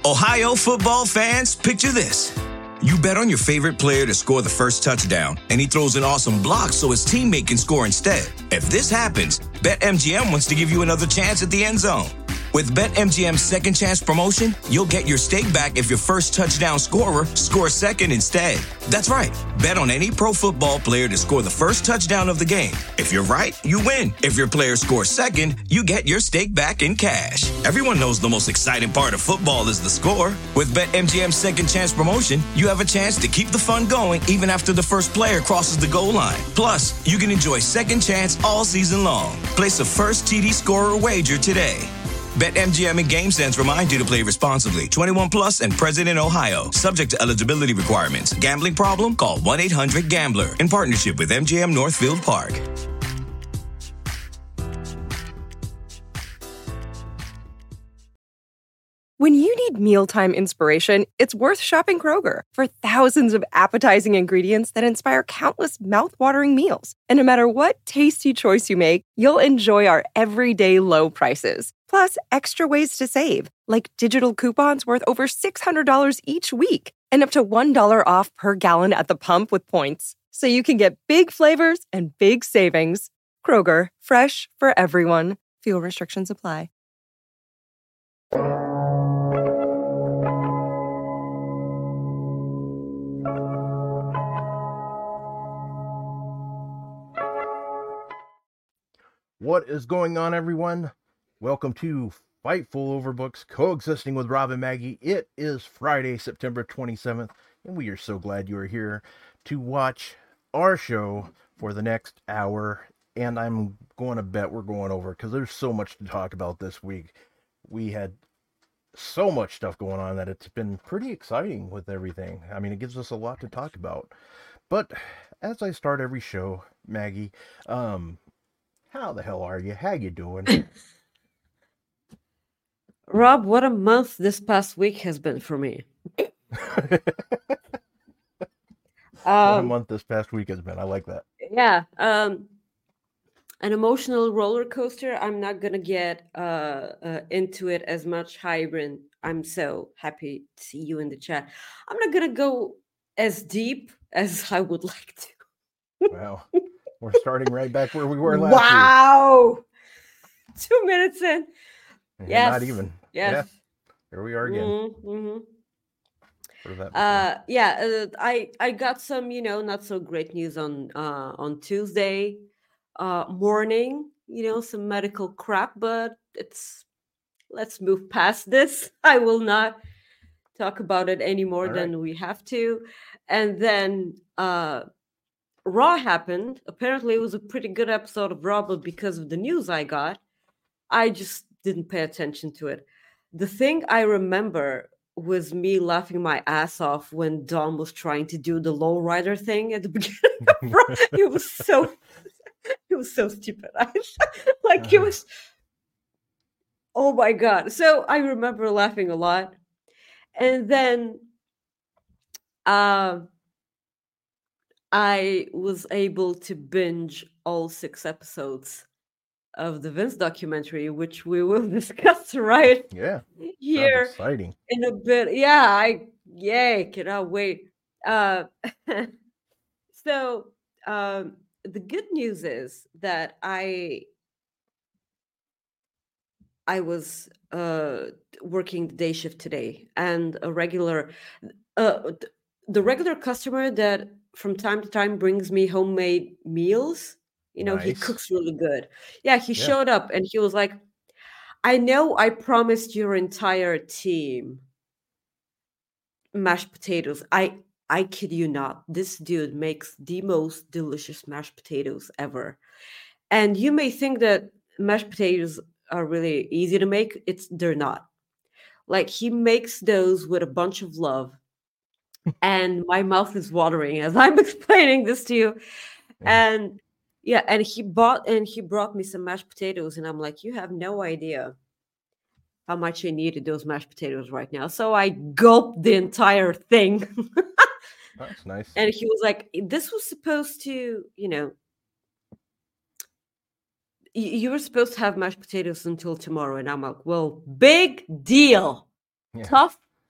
Ohio football fans, picture this. You bet on your favorite player to score the first touchdown, and he throws an awesome block so his teammate can score instead. If this happens, BetMGM wants to give you another chance at the end zone. With BetMGM's second chance promotion, you'll get your stake back if your first touchdown scorer scores second instead. That's right. Bet on any pro football player to score the first touchdown of the game. If you're right, you win. If your player scores second, you get your stake back in cash. Everyone knows the most exciting part of football is the score. With BetMGM's second chance promotion, you have a chance to keep the fun going even after the first player crosses the goal line. Plus, you can enjoy second chance all season long. Place a first TD scorer wager today. BetMGM and GameSense remind you to play responsibly. 21 plus and present in Ohio. Subject to eligibility requirements. Gambling problem? Call 1-800-GAMBLER. In partnership with MGM Northfield Park. When you need mealtime inspiration, it's worth shopping Kroger for thousands of appetizing ingredients that inspire countless mouthwatering meals. And no matter what tasty choice you make, you'll enjoy our everyday low prices. Plus, extra ways to save, like digital coupons worth over $600 each week and up to $1 off per gallon at the pump with points. So you can get big flavors and big savings. Kroger, fresh for everyone. Fuel restrictions apply. What is going on, everyone? Welcome to Fightful Overbooks, coexisting with Rob and Maggie. It is Friday, September 27th, and we are so glad you are here to watch our show for the next hour. And I'm going to bet we're going over because there's so much to talk about this week. We had so much stuff going on that it's been pretty exciting with everything. I mean, it gives us a lot to talk about. But as I start every show, Maggie, how the hell are you? How you doing? Rob, what a month this past week has been for me. What a month this past week has been. I like that. Yeah. An emotional roller coaster. I'm not going to get into it as much. Hybrid. I'm so happy to see you in the chat. I'm not going to go as deep as I would like to. Wow. We're starting right back where we were last week. Wow. 2 minutes in. Yes. Not even. Yes. Yeah. Here we are again. Mm-hmm. I got some, not so great news on Tuesday morning, some medical crap, but let's move past this. I will not talk about it any more than we have to. And then Raw happened. Apparently, it was a pretty good episode of Raw, but because of the news I got, I just didn't pay attention to it. The thing I remember was me laughing my ass off when Dom was trying to do the lowrider thing at the beginning of Raw. It was so stupid. It was, oh my God. So I remember laughing a lot. And then I was able to binge all 6 episodes of the Vince documentary, which we will discuss right here. Exciting. In a bit. Yeah, cannot wait. So the good news is that I was working the day shift today, and the regular customer that from time to time brings me homemade meals. Nice. He cooks really good. Yeah, he showed up and he was like, I know I promised your entire team mashed potatoes. I kid you not. This dude makes the most delicious mashed potatoes ever. And you may think that mashed potatoes are really easy to make. They're not. Like, he makes those with a bunch of love. And my mouth is watering as I'm explaining this to you. And he brought me some mashed potatoes, and I'm like, you have no idea how much I needed those mashed potatoes right now. So I gulped the entire thing. That's nice. And he was like, this was supposed to, you were supposed to have mashed potatoes until tomorrow. And I'm like, well, big deal. Yeah. Tough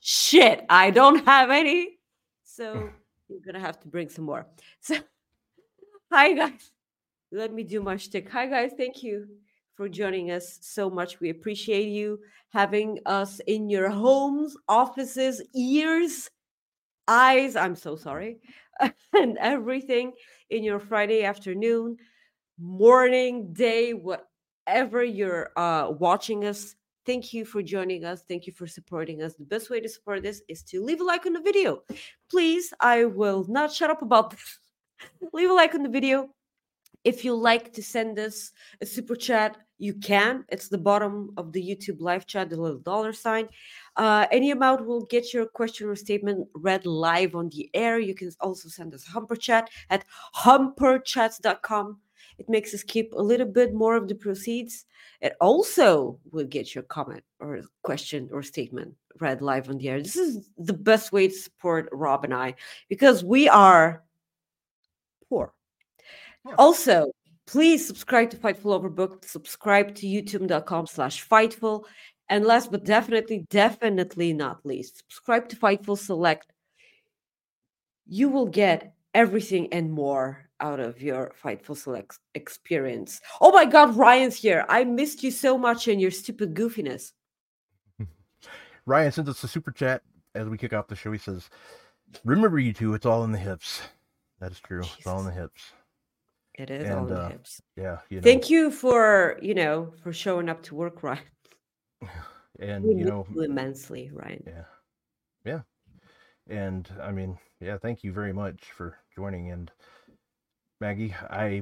Shit, I don't have any. So you're going to have to bring some more. So, hi, guys. Let me do my shtick. Hi, guys. Thank you for joining us so much. We appreciate you having us in your homes, offices, ears, eyes. I'm so sorry. And everything in your Friday afternoon, morning, day, whatever you're watching us. Thank you for joining us. Thank you for supporting us. The best way to support this is to leave a like on the video. Please, I will not shut up about this. Leave a like on the video. If you like to send us a super chat, you can. It's the bottom of the YouTube live chat, the little dollar sign. Any amount will get your question or statement read live on the air. You can also send us a Humper Chat at humperchats.com. It makes us keep a little bit more of the proceeds. It also will get your comment or question or statement read live on the air. This is the best way to support Rob and I because we are poor. Also, please subscribe to Fightful Overbooked. Subscribe to youtube.com/Fightful. And last but definitely not least, subscribe to Fightful Select. You will get everything and more out of your Fightful Select experience. Oh my God, Ryan's here. I missed you so much and your stupid goofiness. Ryan sends us a super chat as we kick off the show. He says, "Remember, you two, it's all in the hips." That is true. Jesus. It's all in the hips. It is all in the hips. Yeah. Thank you for showing up to work, Ryan. And we miss you immensely, Ryan. Yeah. And I mean, yeah, thank you very much for joining. And Maggie, I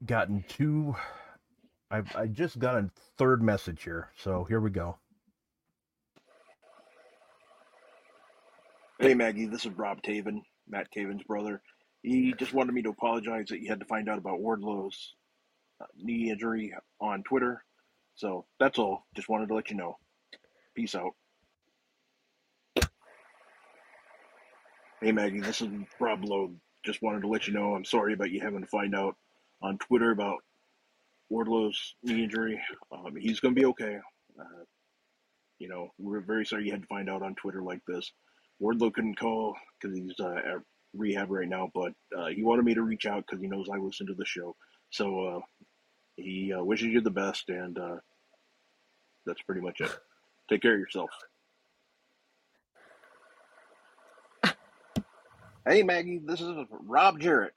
just got a third message here. So here we go. Hey Maggie, this is Rob Taven, Matt Taven's brother. He just wanted me to apologize that you had to find out about Wardlow's knee injury on Twitter. So that's all. Just wanted to let you know. Peace out. Hey Maggie, this is Rob Lowe. Just wanted to let you know I'm sorry about you having to find out on Twitter about Wardlow's knee injury. He's going to be okay. We're very sorry you had to find out on Twitter like this. Wardlow couldn't call because he's at rehab right now, but he wanted me to reach out because he knows I listen to the show. So he wishes you the best, and that's pretty much it. Take care of yourself. Hey Maggie, this is Rob Jarrett,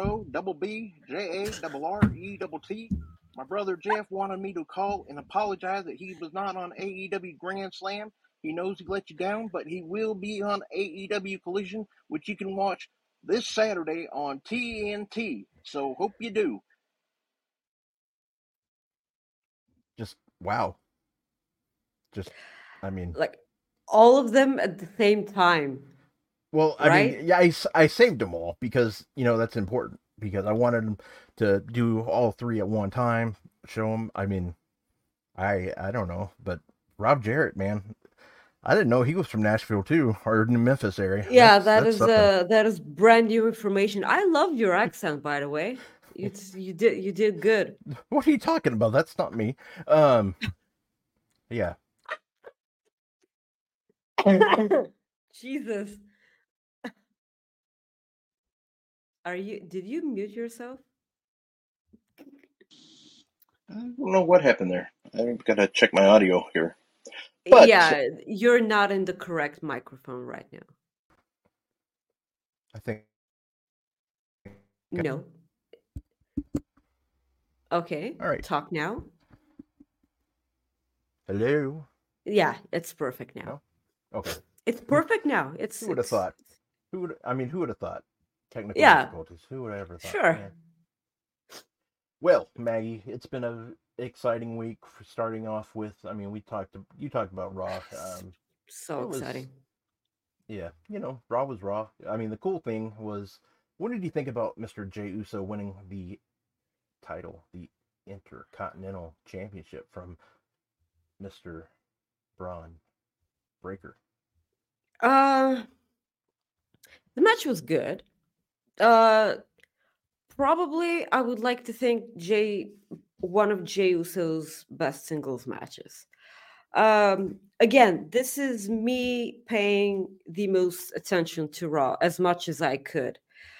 ROBBJARRETT. My brother Jeff wanted me to call and apologize that he was not on AEW Grand Slam. He knows he let you down, but he will be on AEW Collision, which you can watch this Saturday on TNT. So hope you do. Just wow. Like all of them at the same time. Well, I mean, yeah, I saved them all because, that's important because I wanted them to do all three at one time, show them. I mean, I don't know, but Rob Jarrett, man, I didn't know he was from Nashville too, or in the Memphis area. Yeah, that is brand new information. I love your accent, by the way. You did good. What are you talking about? That's not me. Yeah. Jesus. Did you mute yourself? I don't know what happened there. I've got to check my audio here. But, yeah, you're not in the correct microphone right now. I think. No. Okay. All right. Talk now. Hello. Yeah, it's perfect now. No? Okay. It's perfect now. Who would have thought? Who would have thought? Technical difficulties. Who would have ever thought? Sure. Yeah. Well, Maggie, it's been an exciting week. Starting off with, you talked about Raw. So exciting. Yeah, Raw was Raw. I mean, the cool thing was, what did you think about Mr. Jey Uso winning the title, the Intercontinental Championship from Mr. Braun Breaker? The match was good. Probably, I would like to think one of Jey Uso's best singles matches. Again, this is me paying the most attention to Raw as much as I could.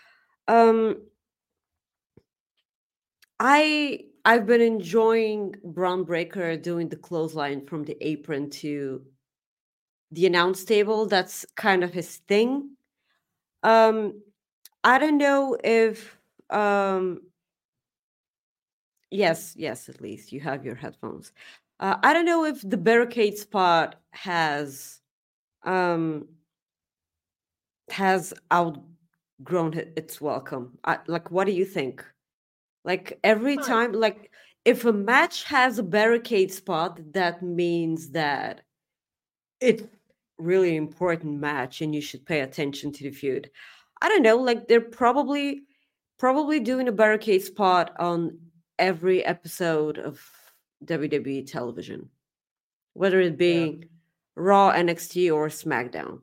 I've been enjoying Braun Breaker doing the clothesline from the apron to the announce table. That's kind of his thing. I don't know if yes, at least you have your headphones. I don't know if the barricade spot has outgrown its welcome. Like, what do you think? Like every time, like if a match has a barricade spot, that means that it's really important match and you should pay attention to the feud. I don't know, like they're probably doing a barricade spot on every episode of WWE television, whether it be Raw, NXT, or SmackDown.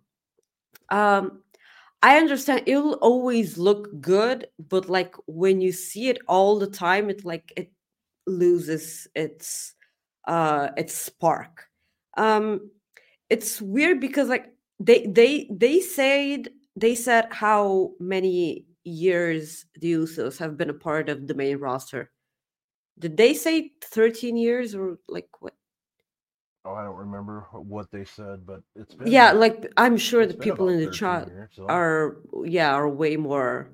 I understand it'll always look good, but like when you see it all the time, it loses its spark. It's weird because like they said how many years the Usos have been a part of the main roster. Did they say 13 years or like what? Oh, I don't remember what they said, but it's been like I'm sure the people in the chat years, so. are way more,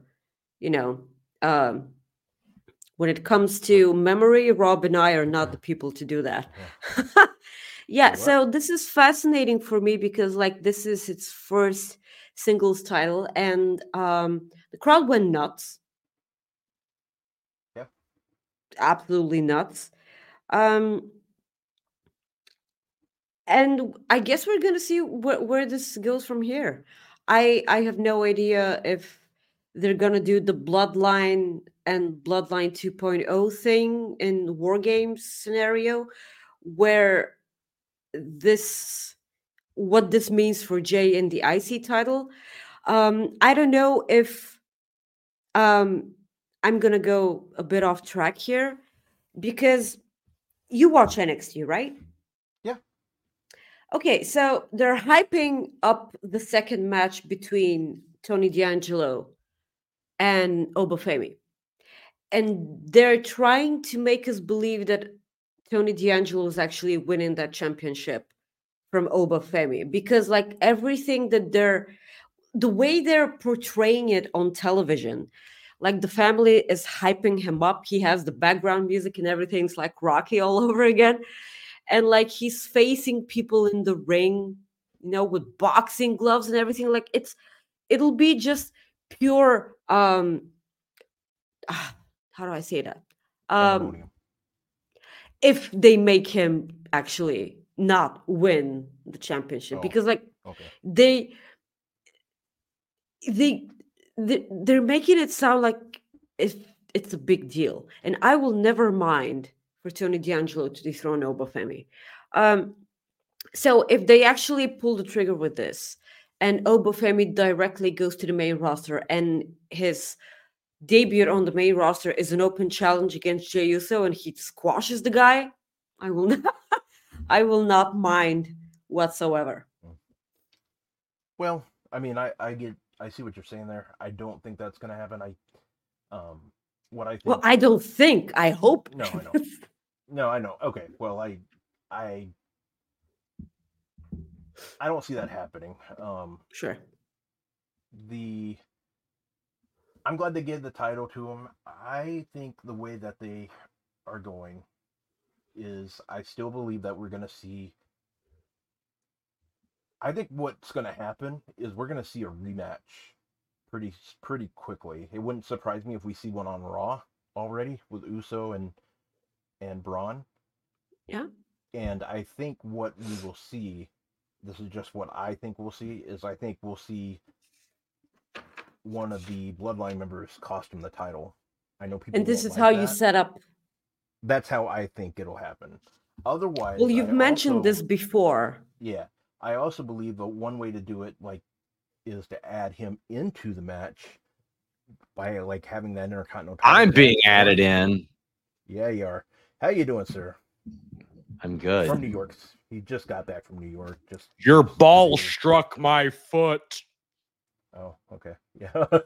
when it comes to memory, Rob and I are not the people to do that. So this is fascinating for me because like this is its first singles title and the crowd went nuts. Yeah. Absolutely nuts. And I guess we're going to see where this goes from here. I have no idea if they're going to do the Bloodline and Bloodline 2.0 thing in War Games scenario, where what this means for Jay in the IC title. I don't know if I'm going to go a bit off track here because you watch NXT, right? Okay, so they're hyping up the second match between Tony D'Angelo and Obafemi. And they're trying to make us believe that Tony D'Angelo is actually winning that championship from Obafemi. Because like everything that the way they're portraying it on television, like the family is hyping him up. He has the background music and everything's like Rocky all over again. And like he's facing people in the ring, with boxing gloves and everything. Like it'll be just pure how do I say that? If they make him actually not win the championship, because like they're making it sound like it's a big deal, and I will never mind for Tony D'Angelo to dethrone Obafemi. So if they actually pull the trigger with this and Obafemi directly goes to the main roster and his debut on the main roster is an open challenge against Jey Uso and he squashes the guy, I will not mind whatsoever. Well, I mean, I see what you're saying there. I don't think that's going to happen. I don't think. I hope. No, I know. No, I know. Okay. Well, I don't see that happening. Sure. I'm glad they gave the title to him. I think the way that they are going is I still believe that we're going to see. I think what's going to happen is we're going to see a rematch pretty quickly. It wouldn't surprise me if we see one on Raw already with Uso and Braun. Yeah. And I think what we will see, this is just what I think we'll see, is I think we'll see one of the Bloodline members cost him the title. I know people. And this is how you set up. That's how I think it'll happen. Otherwise, well, you've mentioned this before. Yeah, I also believe that one way to do it, is to add him into the match by having that Intercontinental title. I'm being added in. Yeah, you are. How you doing, sir? I'm good. From New York. He just got back from New York. Your ball struck my foot. Oh, okay. Yeah.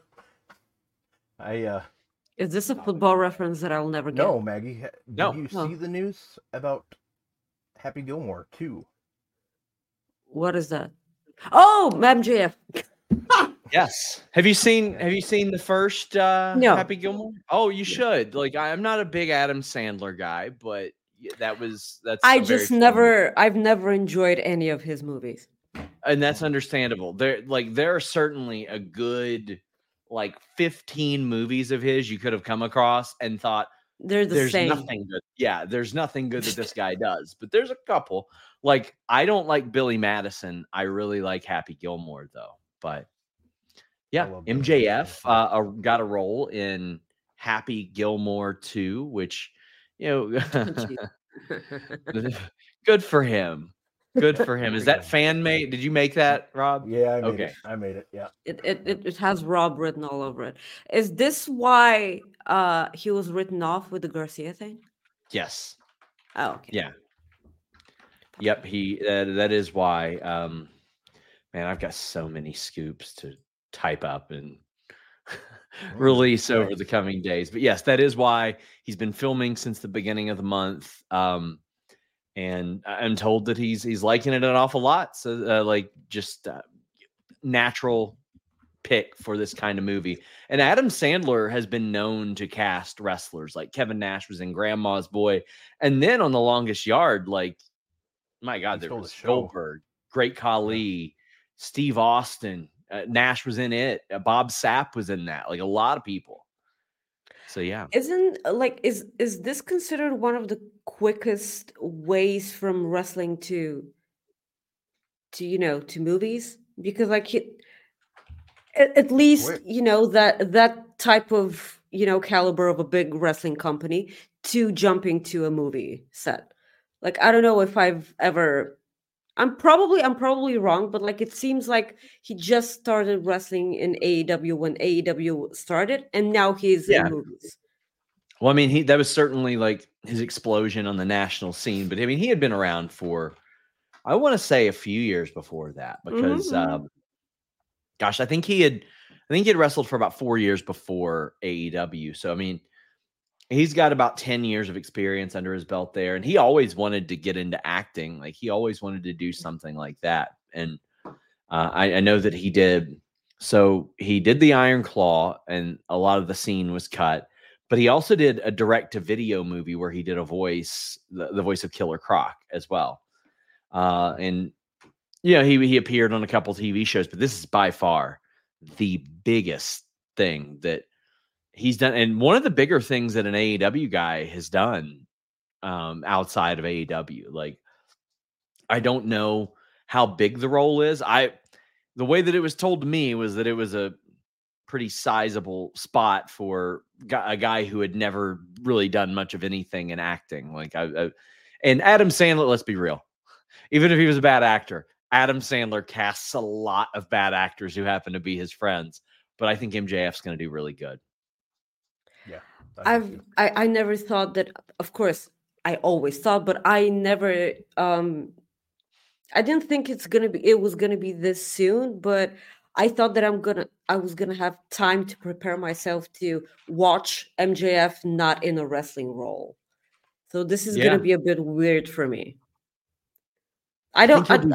Is this a football reference that I'll never get? No, Maggie. No. Did you see the news about Happy Gilmore 2? What is that? Oh, MJF. Yes. Have you seen the first No. Happy Gilmore? Oh, you should. Like, I'm not a big Adam Sandler guy, but that's. I've never enjoyed any of his movies, and that's understandable. There are certainly a good 15 movies of his you could have come across and thought there's same. Nothing good. Yeah, there's nothing good that this guy does, but there's a couple. Like, I don't like Billy Madison. I really like Happy Gilmore though. But yeah, MJF got a role in Happy Gilmore 2, which good for him. Good for him. Is that fan made? Did you make that, Rob? Yeah, I made it. Yeah. It has Rob written all over it. Is this why he was written off with the Garcia thing? Yes. Oh, okay. Yeah. Yep. That is why. Man, I've got so many scoops to type up and release over the coming days. But yes, that is why he's been filming since the beginning of the month. And I'm told that he's liking it an awful lot. So just natural pick for this kind of movie. And Adam Sandler has been known to cast wrestlers. Like Kevin Nash was in Grandma's Boy. And then on The Longest Yard, my God, there was Goldberg, Great Khali, Steve Austin, Nash was in it. Bob Sapp was in that. A lot of people. So yeah. Is this considered one of the quickest ways from wrestling to movies? Because at least that type of caliber of a big wrestling company to jumping to a movie set. I don't know if I've ever. I'm probably wrong, but it seems like he just started wrestling in AEW when AEW started, and now he's in movies. Well, I mean, that was certainly his explosion on the national scene, but I mean, he had been around for, I want to say, a few years before that, because, gosh, I think he had wrestled for about 4 years before AEW. So, I mean, he's got about 10 years of experience under his belt there. And he always wanted to get into acting. He always wanted to do something like that. And I know that he did. So he did the Iron Claw, and a lot of the scene was cut. But he also did a direct-to-video movie where he did a voice, the voice of Killer Croc as well. And, he appeared on a couple TV shows. But this is by far the biggest thing that he's done, and one of the bigger things that an AEW guy has done outside of AEW. I don't know how big the role is. The way that it was told to me was that it was a pretty sizable spot for a guy who had never really done much of anything in acting. And Adam Sandler, let's be real, even if he was a bad actor, Adam Sandler casts a lot of bad actors who happen to be his friends. But I think MJF's going to do really good. Yeah. I never thought that. Of course, I always thought, but I never. I didn't think it was gonna be this soon. But I thought that I was gonna have time to prepare myself to watch MJF not in a wrestling role. So this is gonna be a bit weird for me. I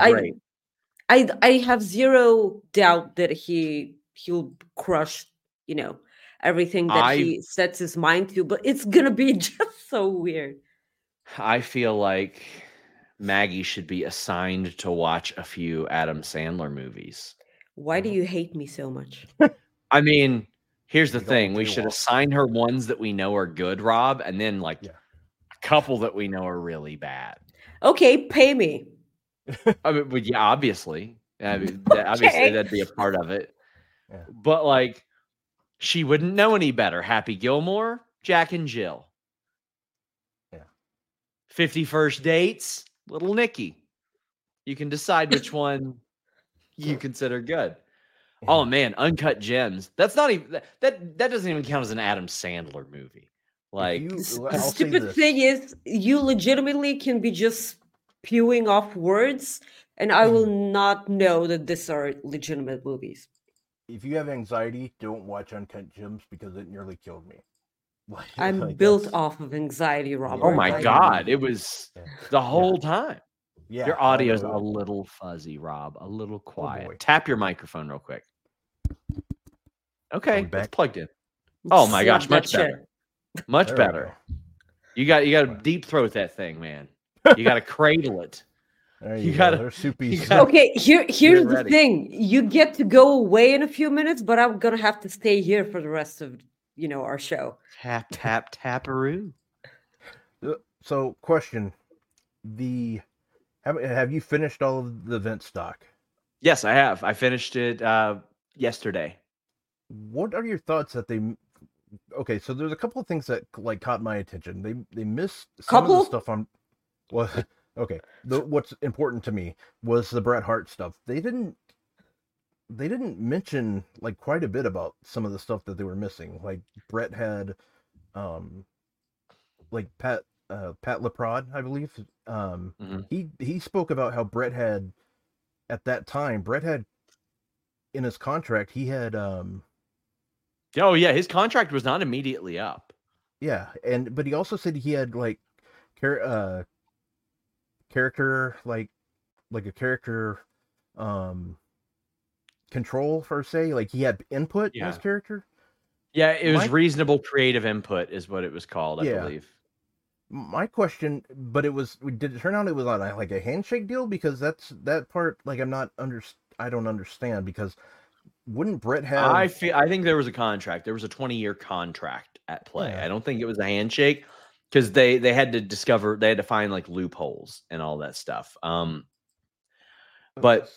have zero doubt that he'll crush, everything that he sets his mind to, but it's gonna be just so weird. I feel like Maggie should be assigned to watch a few Adam Sandler movies. Why do you hate me so much? I mean, here's the thing. We should assign her ones that we know are good, Rob, and then a couple that we know are really bad. Okay, pay me. I mean, but yeah, obviously. Obviously that'd be a part of it. Yeah. But she wouldn't know any better. Happy Gilmore, Jack and Jill. Yeah. 50 First Dates, Little Nicky. You can decide which one you consider good. Yeah. Oh man, Uncut Gems. That's not even that doesn't even count as an Adam Sandler movie. Like, The I'll say stupid this. thing is, you legitimately can be just spewing off words, and I will not know that these are legitimate movies. If you have anxiety, don't watch Uncut Gems because it nearly killed me. I'm built off of anxiety, Robert. oh my I- God, it was Yeah. the whole time. Yeah, Your I audio's know. a little fuzzy, Rob. A little quiet. boy. Tap your microphone real quick. Okay, back? it's plugged in. Oh my Slap gosh, that much shit. better. Much There we better. You got to deep throat that thing, man. You got to cradle it. There You you gotta- go. There's Soupy's. you gotta- Okay, here's the ready. thing. You get to go away in a few minutes, but I'm gonna have to stay here for the rest of our show. Tap, tap, taparoo. So, question: have you finished all of the Vince stock? Yes, I have. I finished it yesterday. What are your thoughts that they? Okay, so there's a couple of things that like caught my attention. They missed some of the Couple? stuff on. Well, okay. What's important to me was the Bret Hart stuff. They didn't mention like quite a bit about some of the stuff that they were missing. Like Bret had, like Pat LaPrade, I believe. He spoke about how Bret had, at that time, in his contract, he had Oh yeah, his contract was not immediately up. yeah, but he also said he had like character like a character control per se, like he had input in his character. Yeah, it was reasonable creative input is what it was called, I believe. My question, but did it turn out it was on like a handshake deal? Because that part, like I don't understand, because wouldn't Bret have? I think there was a contract. There was a 20-year contract at play. Yeah. I don't think it was a handshake, because they had to find like loopholes and all that stuff. But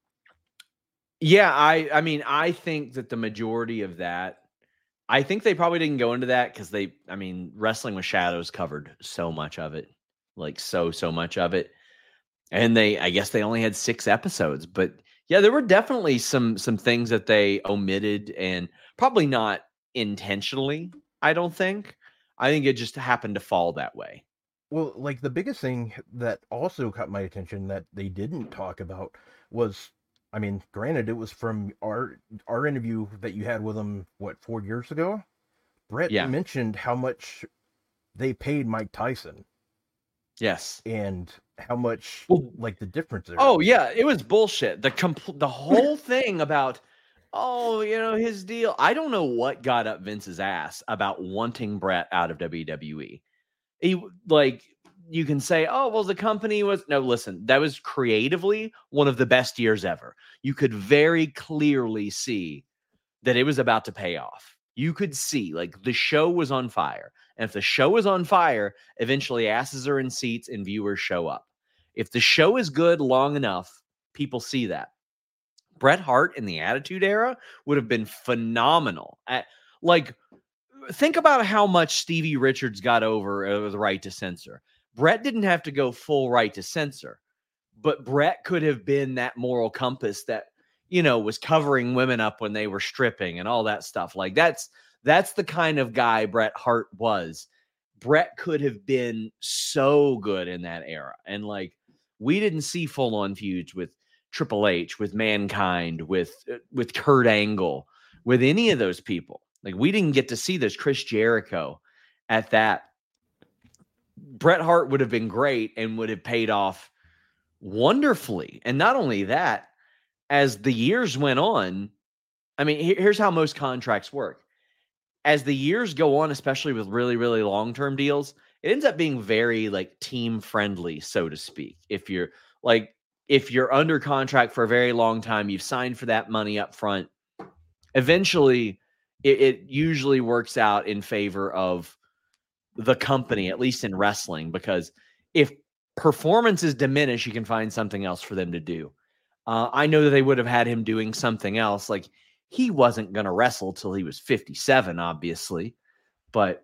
yeah, I mean, I think that the majority of that, I think they probably didn't go into that because Wrestling with Shadows covered so much of it, like so much of it. And I guess they only had 6 episodes, but yeah, there were definitely some things that they omitted, and probably not intentionally. I don't think. I think it just happened to fall that way. Well, like the biggest thing that also caught my attention that they didn't talk about was, I mean, granted, it was from our interview that you had with him, 4 years ago? Bret mentioned how much they paid Mike Tyson. Yes. And how much, like, the difference there. Oh, yeah, it was bullshit. The whole thing about, his deal. I don't know what got up Vince's ass about wanting Bret out of WWE. You can say, the company was... No, listen, that was creatively one of the best years ever. You could very clearly see that it was about to pay off. You could see, like, the show was on fire. And if the show is on fire, eventually asses are in seats and viewers show up. If the show is good long enough, people see that. Bret Hart in the Attitude Era would have been phenomenal. Think about how much Stevie Richards got over the right to censor. Bret didn't have to go full right to censor, but Bret could have been that moral compass that, was covering women up when they were stripping and all that stuff. Like that's the kind of guy Bret Hart was. Bret could have been so good in that era. And we didn't see full on feuds with Triple H, with Mankind, with Kurt Angle, with any of those people. Like, we didn't get to see this. Chris Jericho at that. Bret Hart would have been great and would have paid off wonderfully. And not only that, as the years went on, I mean, here's how most contracts work. As the years go on, especially with really, really long-term deals, it ends up being very team friendly, so to speak. If you're under contract for a very long time, you've signed for that money up front, eventually it usually works out in favor of the company, at least in wrestling, because if performances diminish, you can find something else for them to do. I know that they would have had him doing something else. Like, he wasn't going to wrestle till he was 57, obviously. But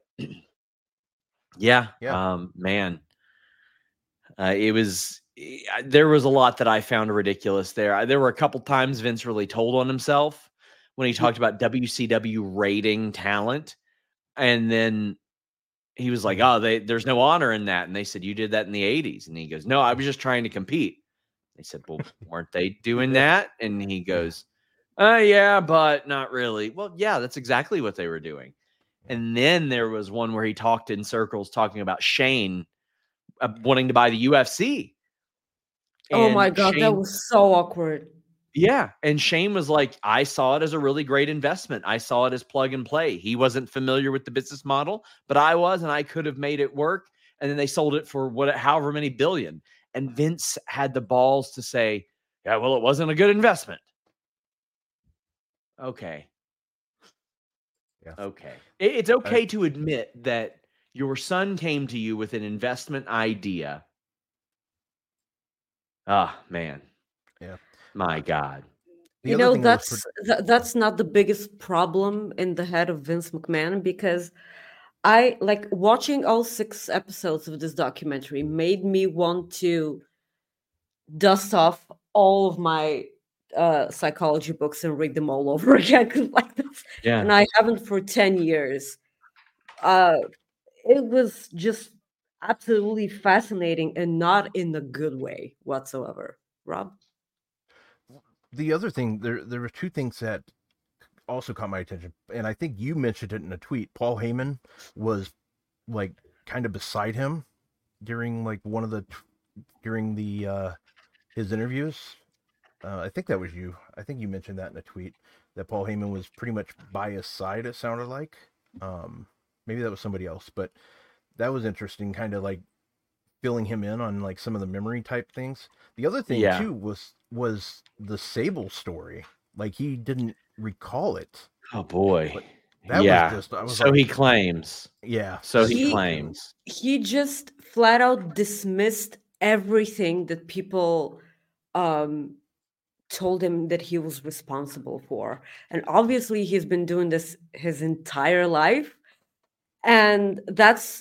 man, there was a lot that I found ridiculous there. There were a couple times Vince really told on himself when he talked about WCW rating talent. And then he was like, oh, there's no honor in that. And they said, you did that in the 80s. And he goes, no, I was just trying to compete. They said, well, weren't they doing that? And he goes, yeah, but not really. Well, yeah, that's exactly what they were doing. And then there was one where he talked in circles talking about Shane wanting to buy the UFC. Oh my God, Shane, that was so awkward. Yeah. And Shane was like, I saw it as a really great investment. I saw it as plug and play. He wasn't familiar with the business model, but I was, and I could have made it work. And then they sold it for however many billion. And Vince had the balls to say, yeah, well, it wasn't a good investment. Okay. Yeah. Okay. It's okay to admit that your son came to you with an investment idea. Ah, man. Yeah. My God. That's not the biggest problem in the head of Vince McMahon, because I like watching all 6 episodes of this documentary made me want to dust off all of my psychology books and read them all over again. Like this. Yeah. And I haven't for 10 years. It was just absolutely fascinating, and not in a good way whatsoever. Rob? The other thing, there were 2 things that also caught my attention, and I think you mentioned it in a tweet. Paul Heyman was like kind of beside him during like during his interviews. I think that was you. I think you mentioned that in a tweet, that Paul Heyman was pretty much by his side, it sounded like. Maybe that was somebody else, but that was interesting, kind of like filling him in on like some of the memory type things. The other thing too was the Sable story. Like, he didn't recall it. Oh boy. But that was just, so he claims. Yeah. So he claims. He just flat out dismissed everything that people told him that he was responsible for. And obviously he's been doing this his entire life. And that's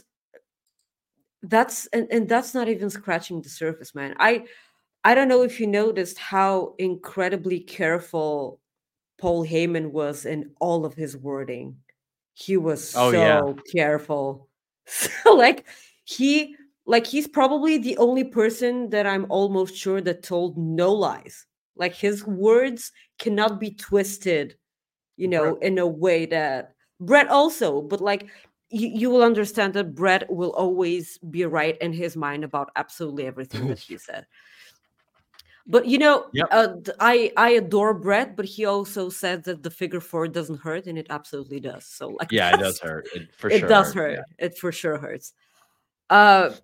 not even scratching the surface, man. I don't know if you noticed how incredibly careful Paul Heyman was in all of his wording. He was so careful. So he's probably the only person that I'm almost sure that told no lies. Like, his words cannot be twisted, in a way that Bret also, but like, you will understand that Bret will always be right in his mind about absolutely everything that he said. But I adore Bret, but he also said that the figure 4 doesn't hurt, and it absolutely does. So like, it does hurt. It does hurt. Yeah. It for sure hurts. Out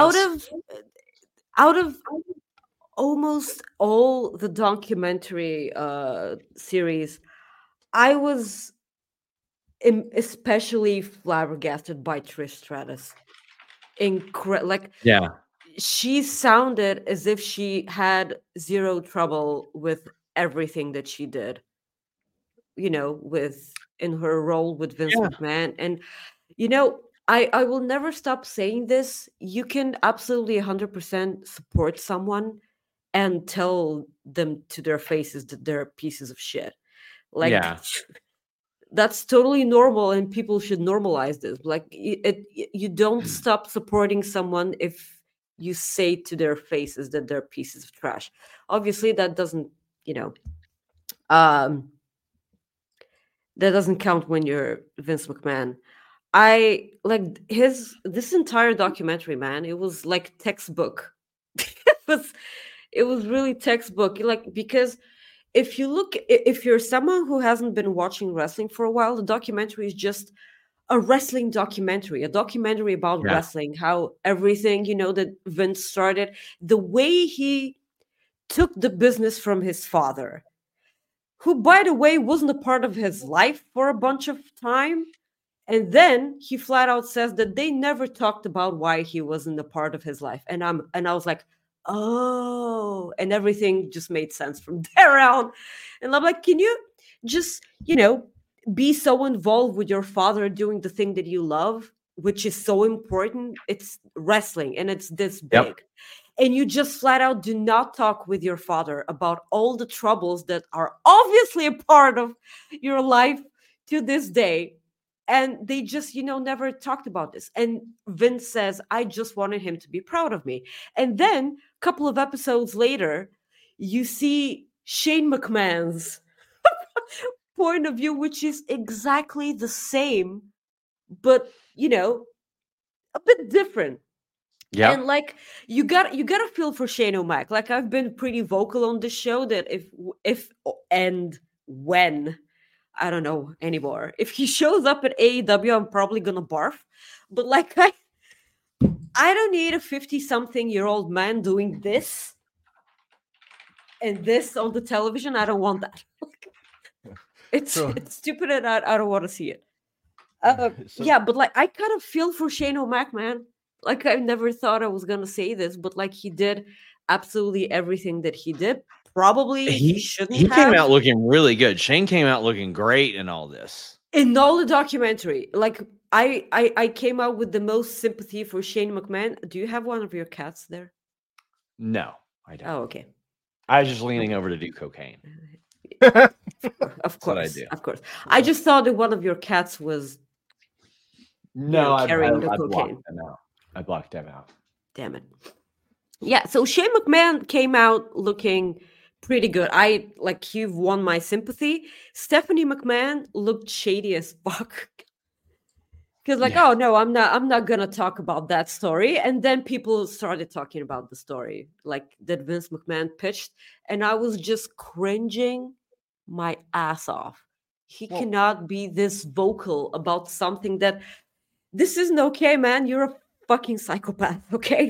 of almost all the documentary series, I was especially flabbergasted by Trish Stratus. She sounded as if she had zero trouble with everything that she did, in her role with Vince McMahon. And, I will never stop saying this. You can absolutely 100% support someone and tell them to their faces that they're pieces of shit. That's totally normal, and people should normalize this. Like, you don't stop supporting someone if you say to their faces that they're pieces of trash. Obviously, that doesn't, that doesn't count when you're Vince McMahon. I like this entire documentary, man. It was like textbook. It was really textbook. Like, because if you're someone who hasn't been watching wrestling for a while, the documentary is just a wrestling documentary, a documentary about wrestling, how everything, that Vince started, the way he took the business from his father, who, by the way, wasn't a part of his life for a bunch of time. And then he flat out says that they never talked about why he wasn't a part of his life. And I was like, oh, and everything just made sense from there on. And I'm like, can you just, be so involved with your father doing the thing that you love, which is so important? It's wrestling, and it's this big. And you just flat out do not talk with your father about all the troubles that are obviously a part of your life to this day. And they just, never talked about this. And Vince says, I just wanted him to be proud of me. And then a couple of episodes later, you see Shane McMahon's point of view, which is exactly the same, but, a bit different. Yeah. And like you got to feel for Shane O'Mac. Like I've been pretty vocal on this show that if and when, I don't know anymore, if he shows up at AEW, I'm probably gonna barf. But like I don't need a 50-something-year-old man doing this and this on the television. I don't want that. It's stupid, and I don't want to see it. Yeah, but like I kind of feel for Shane O'Mac, man. Like I never thought I was gonna say this, but like he did absolutely everything that he did. Probably he shouldn't have. He came out looking really good. Shane came out looking great in all this. In all the documentary, like I came out with the most sympathy for Shane McMahon. Do you have one of your cats there? No, I don't. Oh, okay. I was just leaning over to do cocaine. Of course, I do. Of course. I just thought that one of your cats was carrying the cocaine. I blocked them out. Damn it. Yeah, so Shane McMahon came out looking pretty good. You've won my sympathy. Stephanie McMahon looked shady as fuck. Because oh no, I'm not gonna talk about that story. And then people started talking about the story, like that Vince McMahon pitched, and I was just cringing my ass off. He cannot be this vocal about something that this isn't okay, man. You're a fucking psychopath, okay?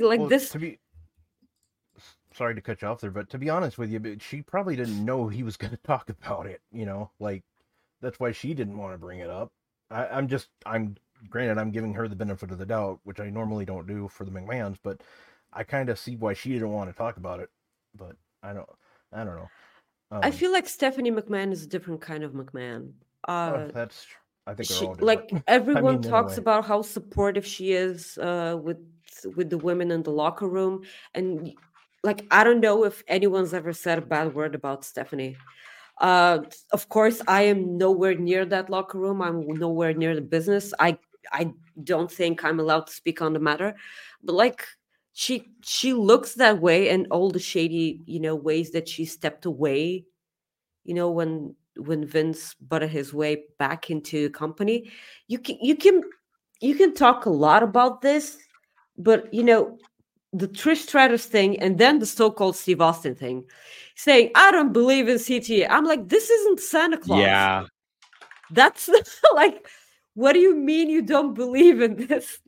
Sorry to cut you off there, but to be honest with you, she probably didn't know he was going to talk about it. That's why she didn't want to bring it up. Granted, I'm giving her the benefit of the doubt, which I normally don't do for the McMahons, but I kind of see why she didn't want to talk about it. But I don't know. I feel like Stephanie McMahon is a different kind of McMahon. That's true. I think they're all different. Everyone talks about how supportive she is with the women in the locker room, and I don't know if anyone's ever said a bad word about Stephanie. Of course, I am nowhere near that locker room. I'm nowhere near the business. I don't think I'm allowed to speak on the matter, but she looks that way, and all the shady ways that she stepped away, when Vince butted his way back into the company. You can talk a lot about this, but the Trish Stratus thing, and then the so-called Steve Austin thing, saying I don't believe in CTA. I'm like, this isn't Santa Claus. Yeah, that's what do you mean you don't believe in this?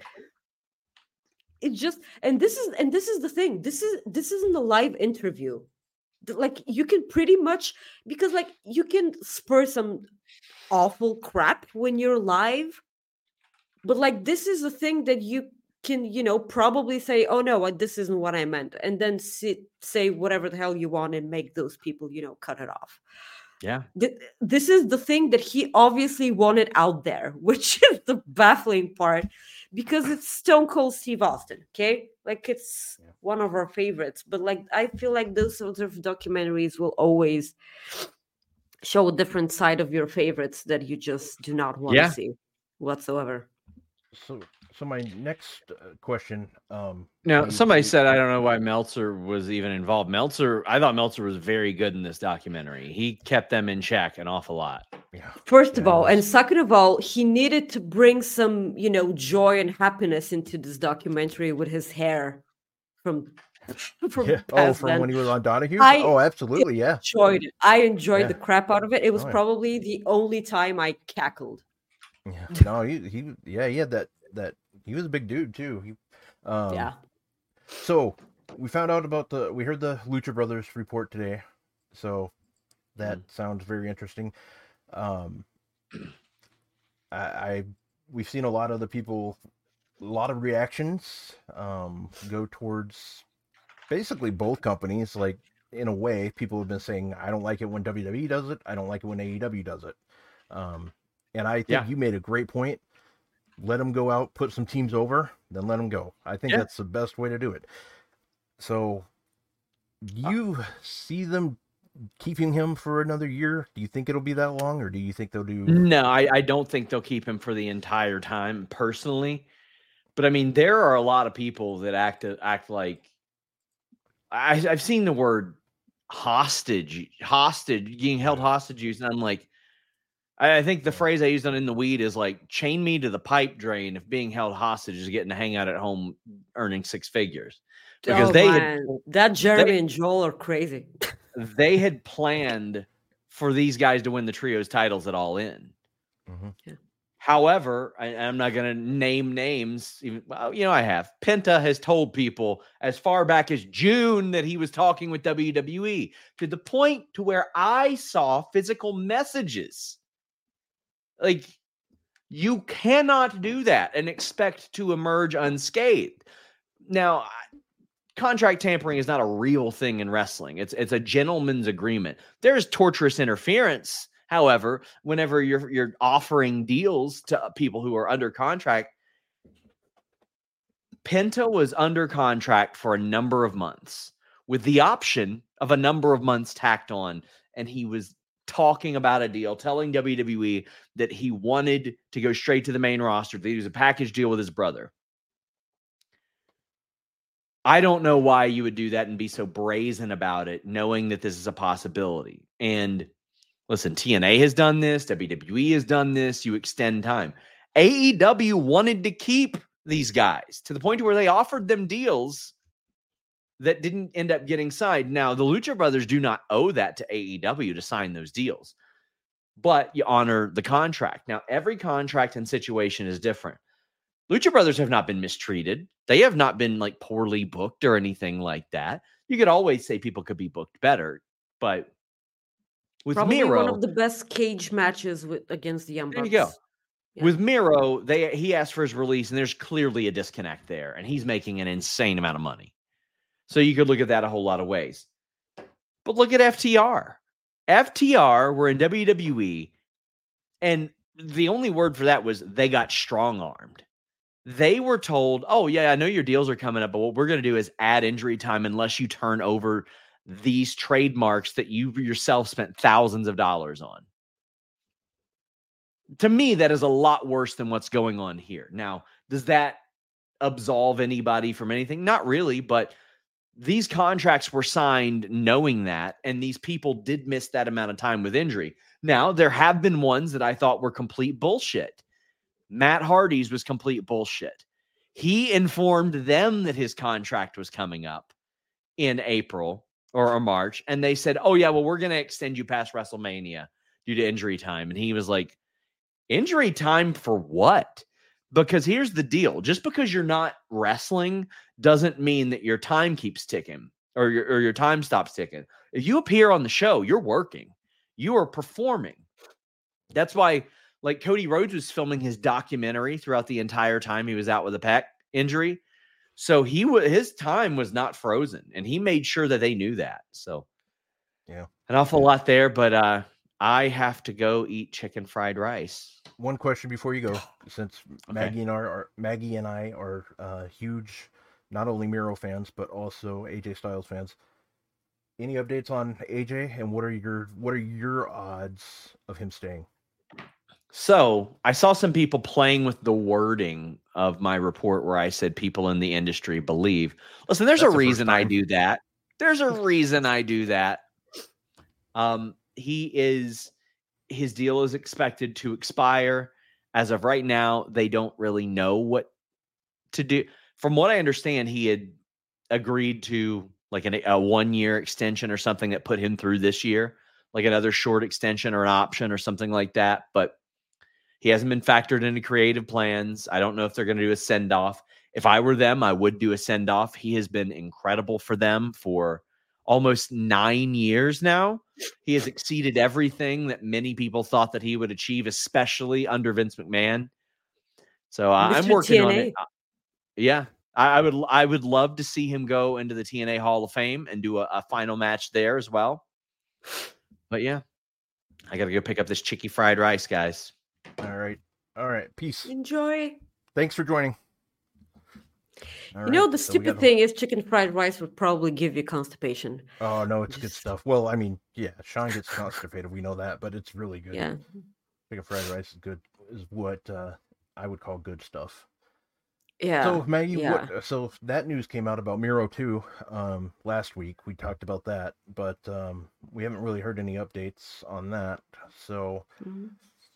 It just, and this is the thing. This isn't a live interview. You can pretty much, because you can spur some awful crap when you're live, but this is the thing that you can probably say, oh no, this isn't what I meant, and then say whatever the hell you want and make those people cut it off. Yeah, this is the thing that he obviously wanted out there, which is the baffling part, because it's Stone Cold Steve Austin. Okay, it's one of our favorites, but I feel like those sorts of documentaries will always show a different side of your favorites that you just do not want to see whatsoever. So my next question. Now, somebody said, I don't know why Meltzer was even involved. I thought Meltzer was very good in this documentary. He kept them in check an awful lot. Yeah. First of all, and second of all, he needed to bring some, joy and happiness into this documentary with his hair from when he was on Donahue. Absolutely, yeah. Enjoyed it. I enjoyed the crap out of it. It was probably the only time I cackled. Yeah. No, he had that. He was a big dude too. So we found out about we heard the Lucha Brothers report today. So that sounds very interesting. We've seen a lot of the people, a lot of reactions go towards basically both companies. In a way, people have been saying, I don't like it when WWE does it. I don't like it when AEW does it. And I think you made a great point. Let them go out, put some teams over, then let them go. I think that's the best way to do it. So you see them keeping him for another year? Do you think it'll be that long, or do you think they'll do? No, I don't think they'll keep him for the entire time personally. But I mean, there are a lot of people that act like I've seen the word hostage, being held hostage used, and I'm like, I think the phrase I used on In the Weed is like, chain me to the pipe drain if being held hostage is getting to hang out at home earning six figures. Because that Jeremy and Joel are crazy. They had planned for these guys to win the trios titles at All In. Mm-hmm. Yeah. However, I'm not going to name names. Even, well, I have. Penta has told people as far back as June that he was talking with WWE, to the point to where I saw physical messages. Like, you cannot do that and expect to emerge unscathed. Now, contract tampering is not a real thing in wrestling. It's a gentleman's agreement. There's torturous interference. However, whenever you're offering deals to people who are under contract, Penta was under contract for a number of months with the option of a number of months tacked on, and he was talking about a deal, telling WWE that he wanted to go straight to the main roster, that he was a package deal with his brother. I don't know why you would do that and be so brazen about it, knowing that this is a possibility. And listen, TNA has done this. WWE has done this. You extend time. AEW wanted to keep these guys to the point where they offered them deals that didn't end up getting signed. Now, the Lucha Brothers do not owe that to AEW to sign those deals, but you honor the contract. Now, every contract and situation is different. Lucha Brothers have not been mistreated. They have not been like poorly booked or anything like that. You could always say people could be booked better, but with probably Miro, one of the best cage matches against the Young Bucks. There you go. Yeah. With Miro, he asked for his release, and there's clearly a disconnect there, and he's making an insane amount of money. So you could look at that a whole lot of ways. But look at FTR. FTR were in WWE, and the only word for that was they got strong-armed. They were told, oh, yeah, I know your deals are coming up, but what we're going to do is add injury time unless you turn over these trademarks that you yourself spent thousands of dollars on. To me, that is a lot worse than what's going on here. Now, does that absolve anybody from anything? Not really, but these contracts were signed knowing that, and these people did miss that amount of time with injury. Now, there have been ones that I thought were complete bullshit. Matt Hardy's was complete bullshit. He informed them that his contract was coming up in April or March, and they said, oh, yeah, well, we're going to extend you past WrestleMania due to injury time. And he was like, injury time for what? Because here's the deal. Just because you're not wrestling doesn't mean that your time keeps ticking or your time stops ticking. If you appear on the show, you're working. You are performing. That's why, like, Cody Rhodes was filming his documentary throughout the entire time he was out with a pec injury. So his time was not frozen, and he made sure that they knew that. So yeah, an awful lot there, but I have to go eat chicken fried rice. One question before you go, since okay. Maggie and I are huge, not only Miro fans but also AJ Styles fans. Any updates on AJ, and what are your odds of him staying? So I saw some people playing with the wording of my report where I said people in the industry believe. Listen, there's a reason I do that. There's a reason I do that. His deal is expected to expire. As of right now, they don't really know what to do. From what I understand, he had agreed to like a 1-year extension or something that put him through this year, like another short extension or an option or something like that. But he hasn't been factored into creative plans. I don't know if they're going to do a send-off. If I were them, I would do a send-off. He has been incredible for them for almost 9 years now. He has exceeded everything that many people thought that he would achieve, especially under Vince McMahon. So I'm working on it. Yeah, I would love to see him go into the TNA Hall of Fame and do a final match there as well. But yeah, I got to go pick up this chicky fried rice, guys. All right. Peace. Enjoy. Thanks for joining. All You know, right, the so we stupid got. thing is chicken fried rice would probably give you constipation. Oh no, it's good Just stuff. Well, I mean, yeah, Sean gets constipated. We know that, but it's really good. yeah, Chicken fried rice is good. Is what I would call good stuff. yeah, So Maggie, yeah. so that news came out about Miro 2 last week. We talked about that, but we haven't really heard any updates on that. So Mhm.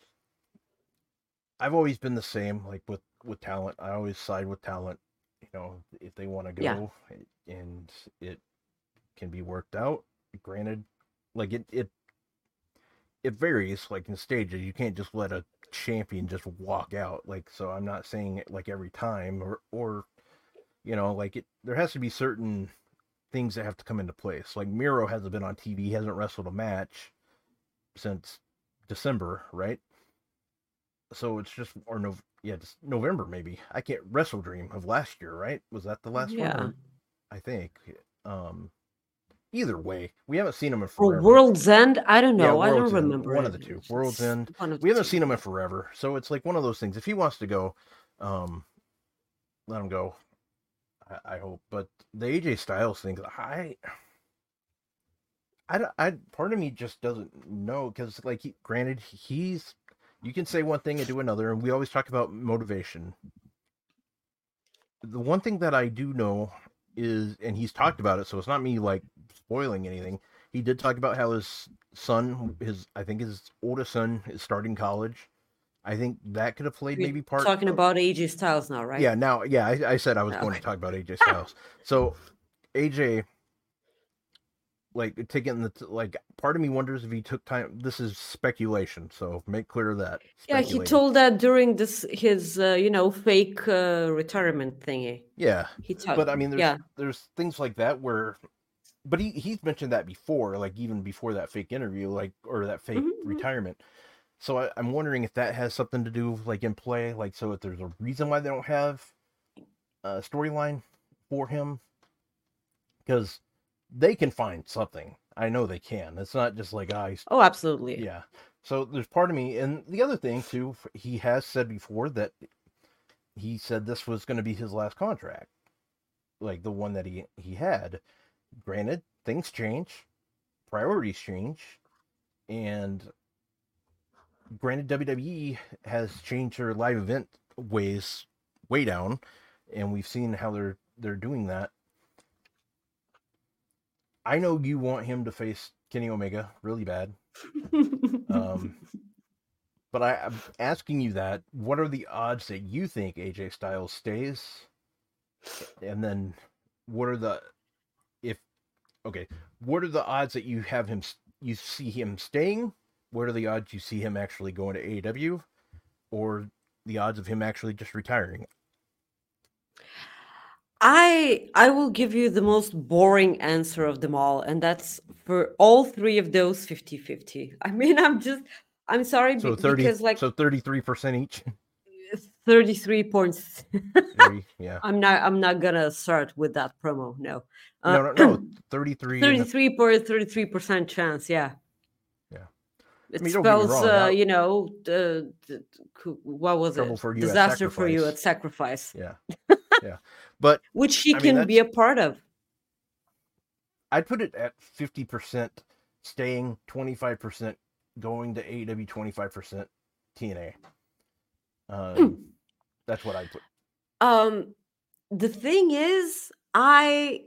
I've always been the same, like with talent. I always side with talent. You know, if they want to Yeah. go and it can be worked out. Granted, like it varies. Like in stages, you can't just let a champion just walk out. Like, so I'm not saying it like every time, or like there has to be certain things that have to come into place. Like Miro hasn't been on TV, he hasn't wrestled a match since December, right? So it's just just November maybe. I can't Wrestle Dream of last year, right? Was that the last one? Yeah. Or I think. Um Either way, we haven't seen him in Or forever. World's End? I don't Yeah, know. I don't World's End, remember one it. of the two. It's World's End. one of We the haven't two. seen him in forever, so it's like one of those things. If he wants to go, let him go. I hope. But the AJ Styles thing, part of me just doesn't know because, like, granted, you can say one thing and do another, and we always talk about motivation. The one thing that I do know is, and he's talked about it, so it's not me like spoiling anything. He did talk about how his son, I think his oldest son, is starting college. I think that could have played We're maybe part. talking about AJ Styles now, right? Yeah, now, yeah, I said I was going to talk about AJ Styles. So AJ, like taking like, part of me wonders if he took time. This is speculation, so make clear that. Yeah, he told that during his fake retirement thingy. Yeah, He talked. but I mean, yeah, there's things like that where, but he's mentioned that before, like even before that fake interview, like, or that fake retirement. So I'm wondering if that has something to do, like, in play, like, so if there's a reason why they don't have a storyline for him, because they can find something. I know they can. It's not just like oh, absolutely. Yeah. So there's part of me, and the other thing too, he has said before that he said this was going to be his last contract, like the one that he had. Granted, things change, priorities change, and granted, WWE has changed their live event ways way down, and we've seen how they're doing that. I know you want him to face Kenny Omega really bad. But I'm asking you that, what are the odds that you think AJ Styles stays? And then what are the odds that you see him staying? What are the odds you see him actually going to AEW? Or the odds of him actually just retiring? I will give you the most boring answer of them all, and that's for all three of those 50-50. I mean, I'm sorry, So 30, because like, so 33% each. 33 points. Yeah. I'm not gonna start with that promo. No. No. 33. 33% chance. Yeah. Yeah. It I mean, don't get me spells, wrong, what was trouble it? for you at Disaster for you at Sacrifice. Yeah. Yeah. But which he can be a part of. I'd put it at 50% staying, 25% going to AEW, 25% TNA. That's what I put. The thing is, I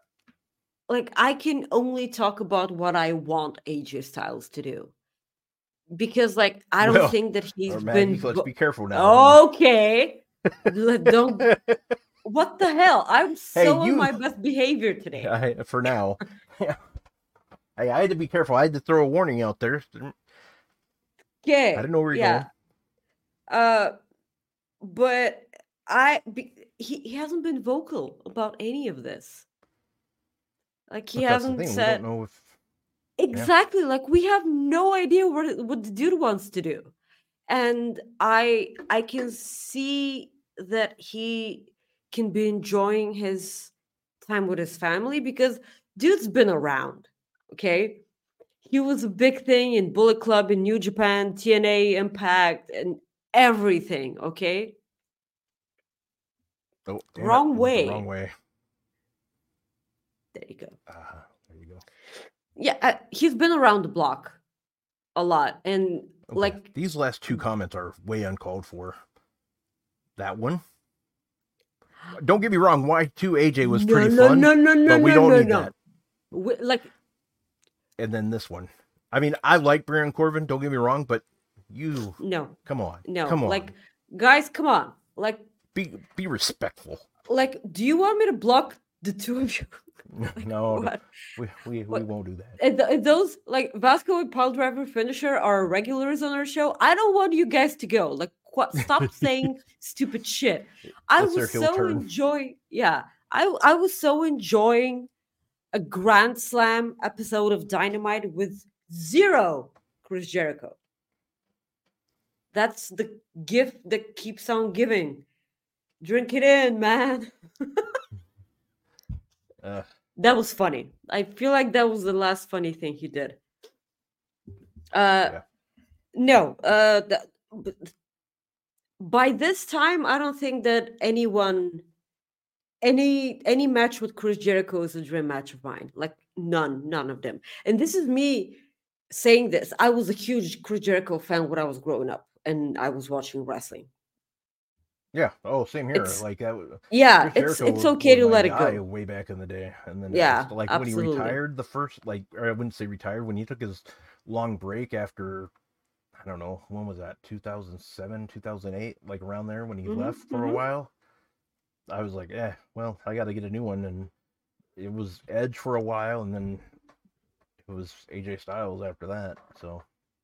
can only talk about what I want AJ Styles to do, because like I don't think that he's been. Let's be careful now. Okay, don't. What the hell? I'm on my best behavior today. For now. I had to be careful. I had to throw a warning out there. Okay. I didn't know where you're going. But he hasn't been vocal about any of this. Like, he hasn't said. We don't know if... Exactly. Yeah. Like, we have no idea what the dude wants to do. And I can see that he can be enjoying his time with his family, because dude's been around. Okay. He was a big thing in Bullet Club, in New Japan, TNA, Impact, and everything. Okay. Oh, Wrong the way. wrong way. There you go. There you go. Yeah, he's been around the block a lot, and Okay. like These last two comments are way uncalled for. That one. Don't get me wrong. Y2 AJ was pretty fun. But we don't need that. Like, and then this one. I mean, I like Baron Corbin. Don't get me wrong, but you. No. Come on. No. Come on. Like, guys, come on. Like, be respectful. Like, do you want me to block the two of you? Like, no, we won't do that. And those like Vasco and Piledriver Finisher are regulars on our show. I don't want you guys to go. Like, stop saying stupid shit. I was so enjoying. Yeah, I was so enjoying a Grand Slam episode of Dynamite with 0 Chris Jericho. That's the gift that keeps on giving. Drink it in, man. That was funny. I feel like that was the last funny thing he did. No. By this time, I don't think that any match with Chris Jericho is a dream match of mine. Like none of them. And this is me saying this. I was a huge Chris Jericho fan when I was growing up and I was watching wrestling. Yeah. Oh, same here. Yeah, it's okay to let it go. Way back in the day, and then absolutely. When he retired, or I wouldn't say retired, when he took his long break after, I don't know, when was that? 2007, 2008, like around there when he left for a while. I was like, well, I got to get a new one, and it was Edge for a while, and then it was AJ Styles after that. So.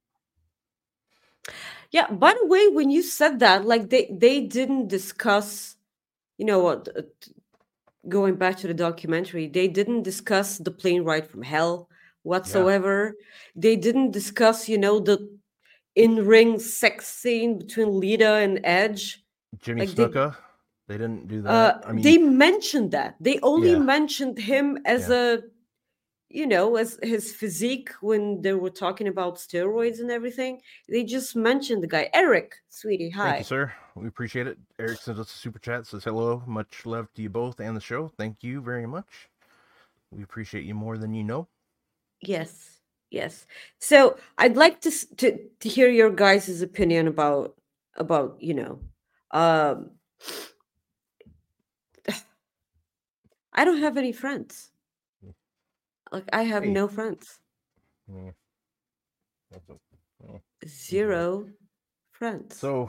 Yeah, by the way, when you said that, like they didn't discuss, you know what, going back to the documentary, they didn't discuss the plane ride from hell whatsoever. Yeah. They didn't discuss, the in-ring sex scene between Lita and Edge. Jimmy Snuka, they didn't do that. They mentioned that. They only mentioned him as as his physique when they were talking about steroids and everything. They just mentioned the guy. Eric, sweetie, hi. Thank you, sir. We appreciate it. Eric sends us a super chat, says hello. Much love to you both and the show. Thank you very much. We appreciate you more than you know. Yes. So I'd like to hear your guys' opinion about I don't have any friends. Like, I have no friends. 0 friends. So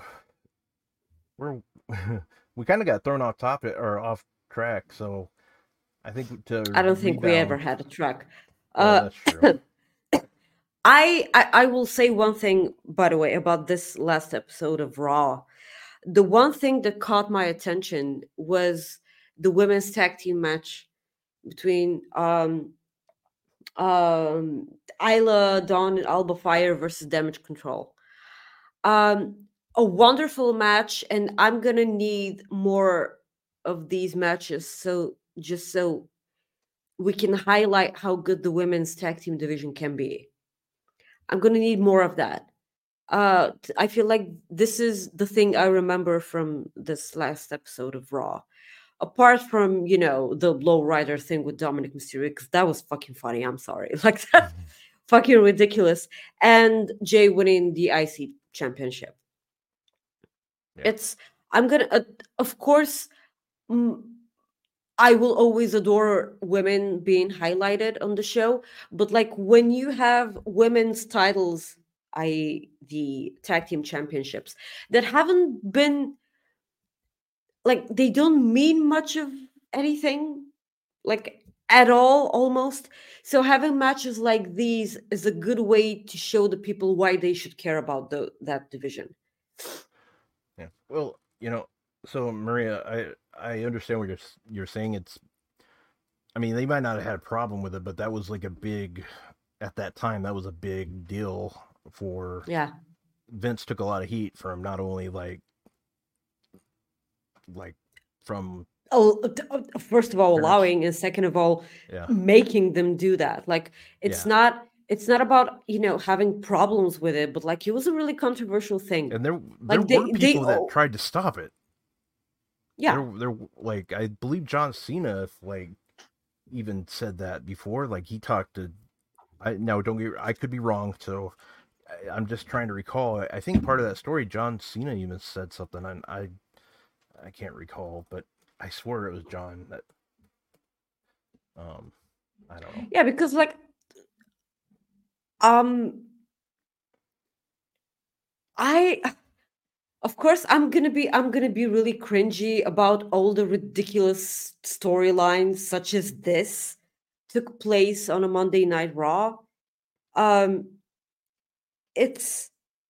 we kind of got thrown off topic or off track. So I think I don't think we ever had a track. That's true. I will say one thing, by the way, about this last episode of Raw. The one thing that caught my attention was the women's tag team match between Isla Dawn and Alba Fire versus Damage Control. A wonderful match, and I'm gonna need more of these matches so we can highlight how good the women's tag team division can be. I'm gonna need more of that. I feel like this is the thing I remember from this last episode of Raw. Apart from, the lowrider thing with Dominic Mysterio, because that was fucking funny. I'm sorry. Like, that's fucking ridiculous. And Jay winning the IC championship. Yeah. I'm going to, of course, I will always adore women being highlighted on the show. But, like, when you have women's titles, i.e. the tag team championships, that haven't been... like, they don't mean much of anything, like, at all, almost. So having matches like these is a good way to show the people why they should care about that division. Yeah. Well, so Maria, I understand what you're saying. They might not have had a problem with it, but that was like at that time, that was a big deal for... Yeah. Vince took a lot of heat from not only like from first of all allowing, and second of all making them do that. Like, it's not about having problems with it, but like, it was a really controversial thing, and there were people that tried to stop it. Yeah. They're like, I believe John Cena like even said that before. Like he talked to, I could be wrong. So I'm just trying to recall. I think part of that story, John Cena even said something, and I can't recall, but I swear it was John that. I don't know. Yeah, because like um I of course I'm gonna be really cringy about all the ridiculous storylines such as this took place on a Monday Night Raw. Um it's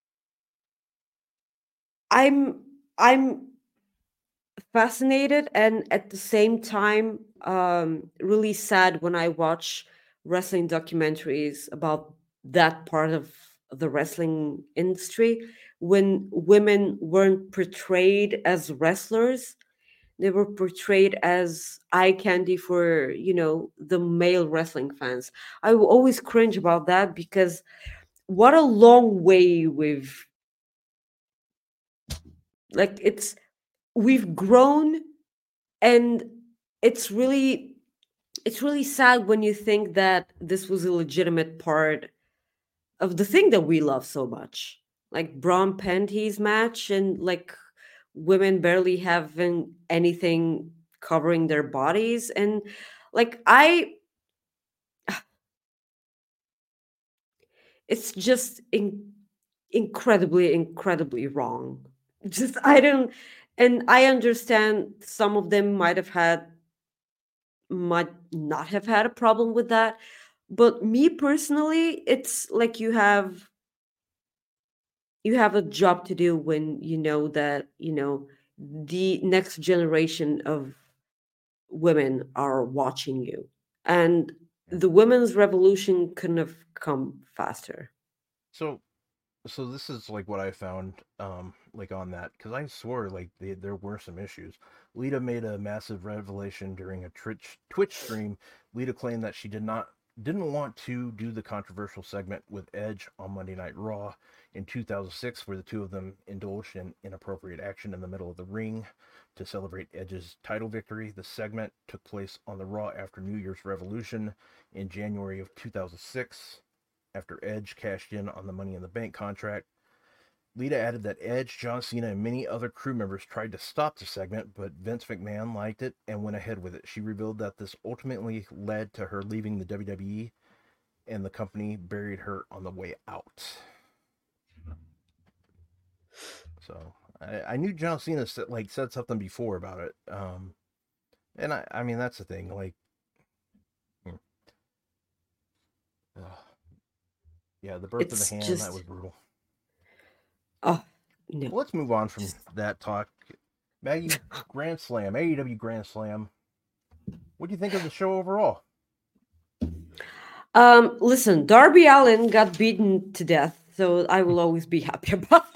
I'm I'm fascinated and at the same time really sad when I watch wrestling documentaries about that part of the wrestling industry when women weren't portrayed as wrestlers. They were portrayed as eye candy for, the male wrestling fans. I will always cringe about that because what a long way we've grown, and it's really sad when you think that this was a legitimate part of the thing that we love so much, like Braun Panty's match, and like women barely having anything covering their bodies, and like it's just incredibly wrong. Just I don't, and I understand some of them might not have had a problem with that. But me personally, it's like you have a job to do when you know that, the next generation of women are watching you. And the women's revolution couldn't have come faster. So so this is like what I found, like on that, because I swore like there were some issues. Lita made a massive revelation during a Twitch stream. Lita claimed that she didn't want to do the controversial segment with Edge on Monday Night Raw in 2006, where the two of them indulged in inappropriate action in the middle of the ring to celebrate Edge's title victory. The segment took place on the Raw after New Year's Revolution in January of 2006 after Edge cashed in on the Money in the Bank contract. Lita added that Edge, John Cena, and many other crew members tried to stop the segment, but Vince McMahon liked it and went ahead with it. She revealed that this ultimately led to her leaving the WWE, and the company buried her on the way out. So I knew John Cena said something before about it, and I mean that's the thing. Like, yeah, the birth of the It's hand, that just was brutal. oh no. Well, let's move on from that talk. Maggie, Grand Slam, AEW Grand Slam. What do you think of the show overall? Listen, Darby Allin got beaten to death, so I will always be happy about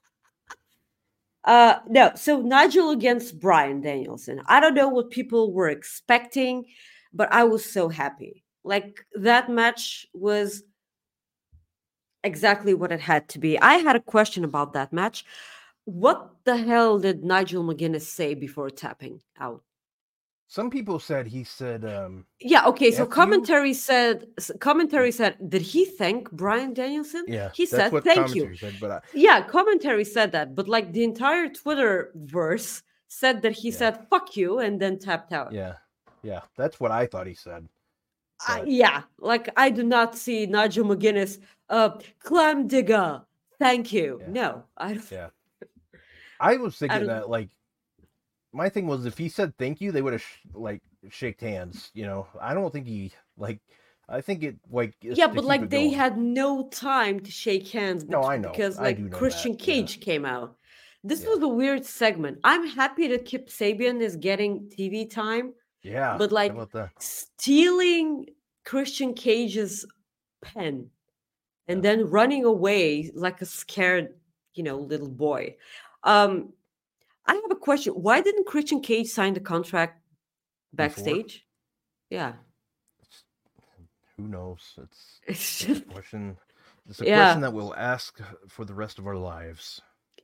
that. No, so Nigel against Bryan Danielson. I don't know what people were expecting, but I was so happy. Like that match was exactly what it had to be. I had a question about that match. What the hell did Nigel McGuinness say before tapping out? Some people said he said, Yeah, okay, so F you? commentary said, did he thank Bryan Danielson? Yeah, He that's said, what thank you. commentary said, but Yeah, commentary said that, but like the entire Twitter verse said that he said, fuck you, and then tapped out. yeah, that's what I thought he said. Yeah, like I do not see Nigel McGuinness, clam digger, thank you. Yeah. No, I don't. Yeah, I was thinking don't- that like my thing was if he said thank you, they would have shaked hands. You know, I don't think he like. I think it like is Yeah, to but keep like it they going. had no time to shake hands No, I know. because I like do know Christian that, yeah. Cage came out. This Yeah. was a weird segment. I'm happy that Kip Sabian is getting TV time, Yeah, but like how about that? stealing Christian Cage's pen and then running away like a scared, little boy. I have a question. Why didn't Christian Cage sign the contract backstage? Yeah. Who knows? It's It's just a question. It's a Yeah. question that we'll ask for the rest of our lives.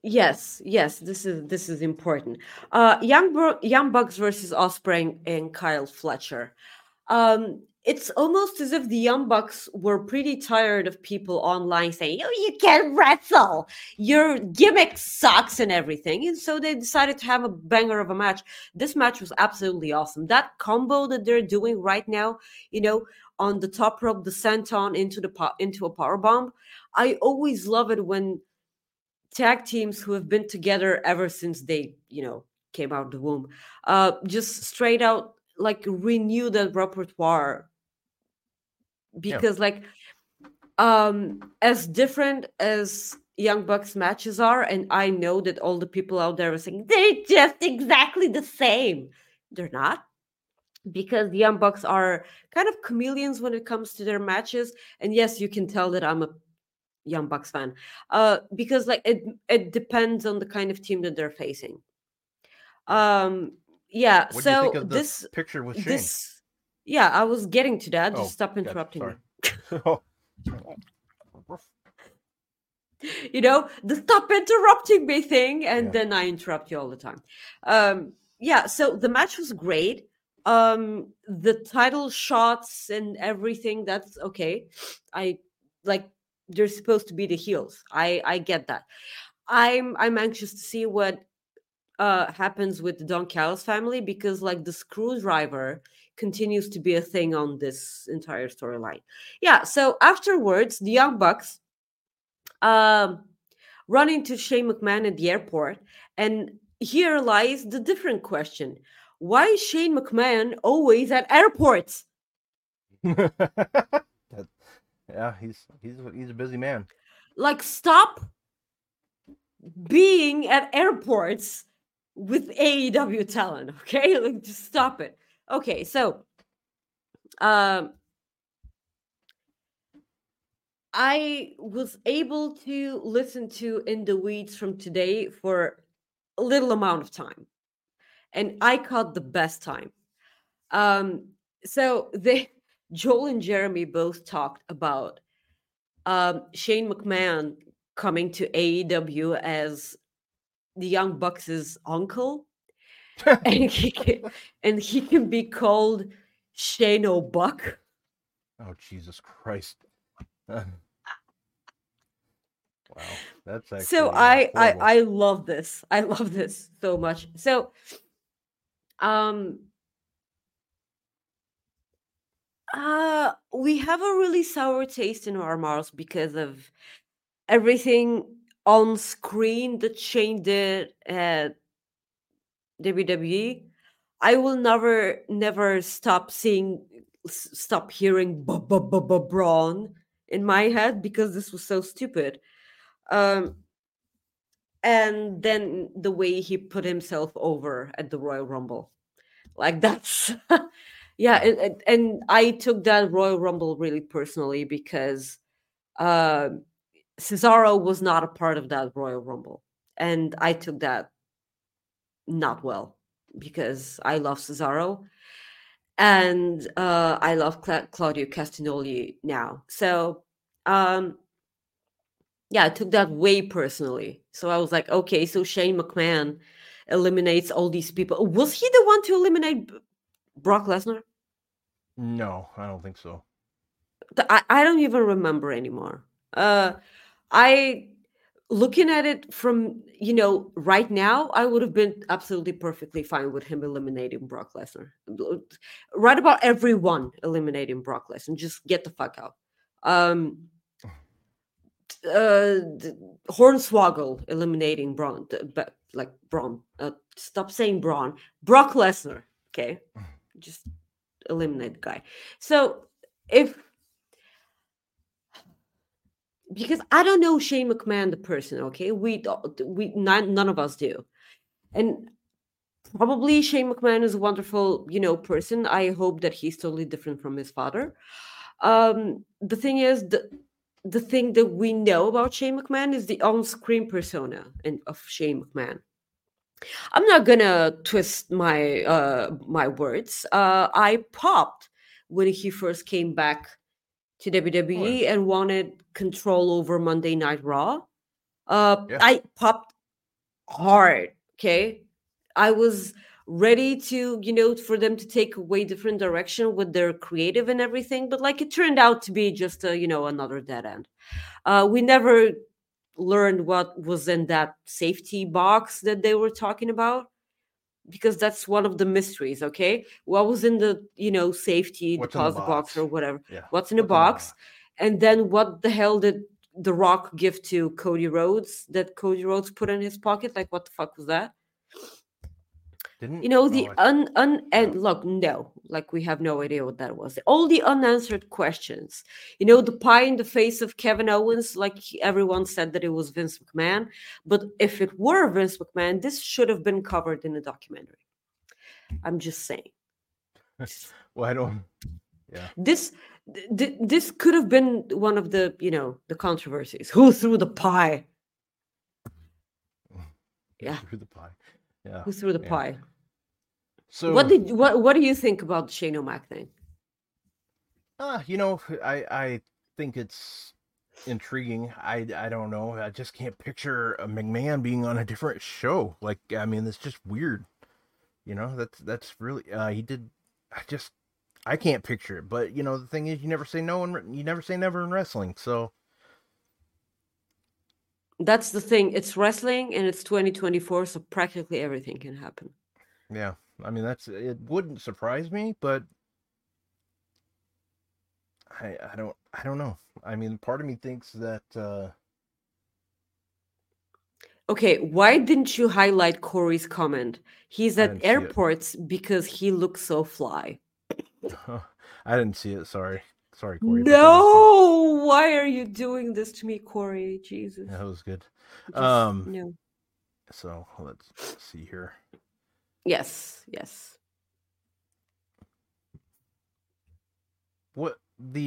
Yes, this is important. Young Bucks versus Osprey and Kyle Fletcher. It's almost as if the Young Bucks were pretty tired of people online saying, "Oh, you can't wrestle. Your gimmick sucks and everything," and so they decided to have a banger of a match. This match was absolutely awesome. That combo that they're doing right now, on the top rope, the senton into a power bomb. I always love it when tag teams who have been together ever since they, came out of the womb, just straight out like renew that repertoire because as different as Young Bucks matches are, and I know that all the people out there are saying they're just exactly the same. They're not, because the Young Bucks are kind of chameleons when it comes to their matches. And yes, you can tell that I'm a Young Bucks fan, because it depends on the kind of team that they're facing. Yeah. What do you So think of this picture with Shane? Yeah, I was getting to that. Just stop interrupting me. The stop interrupting me thing, and then I interrupt you all the time. Yeah. So the match was great. The title shots and everything, that's okay. I like. They're supposed to be the heels. I get that. I'm anxious to see what happens with the Don Callis family, because the screwdriver continues to be a thing on this entire storyline. Yeah, so afterwards, the Young Bucks run into Shane McMahon at the airport, and here lies the different question. Why is Shane McMahon always at airports? Yeah, he's a busy man. Stop being at airports with AEW talent, okay? Just stop it. Okay, so I was able to listen to In the Weeds from today for a little amount of time, and I caught the best time. So Joel and Jeremy both talked about Shane McMahon coming to AEW as the Young Bucks' uncle, and he can be called Shane O'Buck. Oh, Jesus Christ! Wow, that's actually so. I love this. I love this so much. So, we have a really sour taste in our mouths because of everything on screen that Shane did at WWE. I will never stop hearing Braun in my head, because this was so stupid. And then the way he put himself over at the Royal Rumble, that's yeah. And I took that Royal Rumble really personally, because Cesaro was not a part of that Royal Rumble, and I took that not well, because I love Cesaro, and I love Claudio Castagnoli now. So yeah, I took that way personally. So I was like, okay, so Shane McMahon eliminates all these people. Was he the one to eliminate Brock Lesnar? No, I don't think so. I don't even remember anymore. Looking at it from, right now, I would have been absolutely perfectly fine with him eliminating Brock Lesnar. Right about everyone eliminating Brock Lesnar. Just get the fuck out. Hornswoggle eliminating Braun. Braun. Stop saying Braun. Brock Lesnar. Okay? Just eliminate the guy. So, because I don't know Shane McMahon the person, okay? None of us do, and probably Shane McMahon is a wonderful, person. I hope that he's totally different from his father. The thing is, the thing that we know about Shane McMahon is the on-screen persona of Shane McMahon. I'm not gonna twist my my words. I popped when he first came back to WWE and wanted control over Monday Night Raw. I popped hard. Okay, I was ready to, for them to take a way different direction with their creative and everything, but like it turned out to be just a, another dead end. We never learned what was in that safety box that they were talking about, because that's one of the mysteries. Okay, what was in the safety What's in the deposit box box? or whatever? Yeah. What's in the box? And then what the hell did The Rock give to Cody Rhodes that Cody Rhodes put in his pocket? Like, what the fuck was that? Didn't And look, no, like we have no idea what that was. All the unanswered questions. The pie in the face of Kevin Owens, like everyone said that it was Vince McMahon. But if it were Vince McMahon, this should have been covered in a documentary. I'm just saying. Well, I don't. Yeah. This could have been one of the, the controversies. Who threw the pie? Yeah. Who threw the pie? Yeah. Who threw the pie? So what do you think about the Shane O'Mac thing? I think it's intriguing. I don't know. I just can't picture a McMahon being on a different show. Like, I mean, it's just weird. That's really he did. I can't picture it. But the thing is, you never say no, and you never say never in wrestling. So that's the thing. It's wrestling, and it's 2024, so practically everything can happen. Yeah, I mean it wouldn't surprise me, but I don't know. I mean, part of me thinks that. Okay, why didn't you highlight Corey's comment? He's at airports because he looks so fly. I didn't see it. Sorry, Corey. No, why are you doing this to me, Corey? Jesus. That was good. No. So let's see here. Yes. What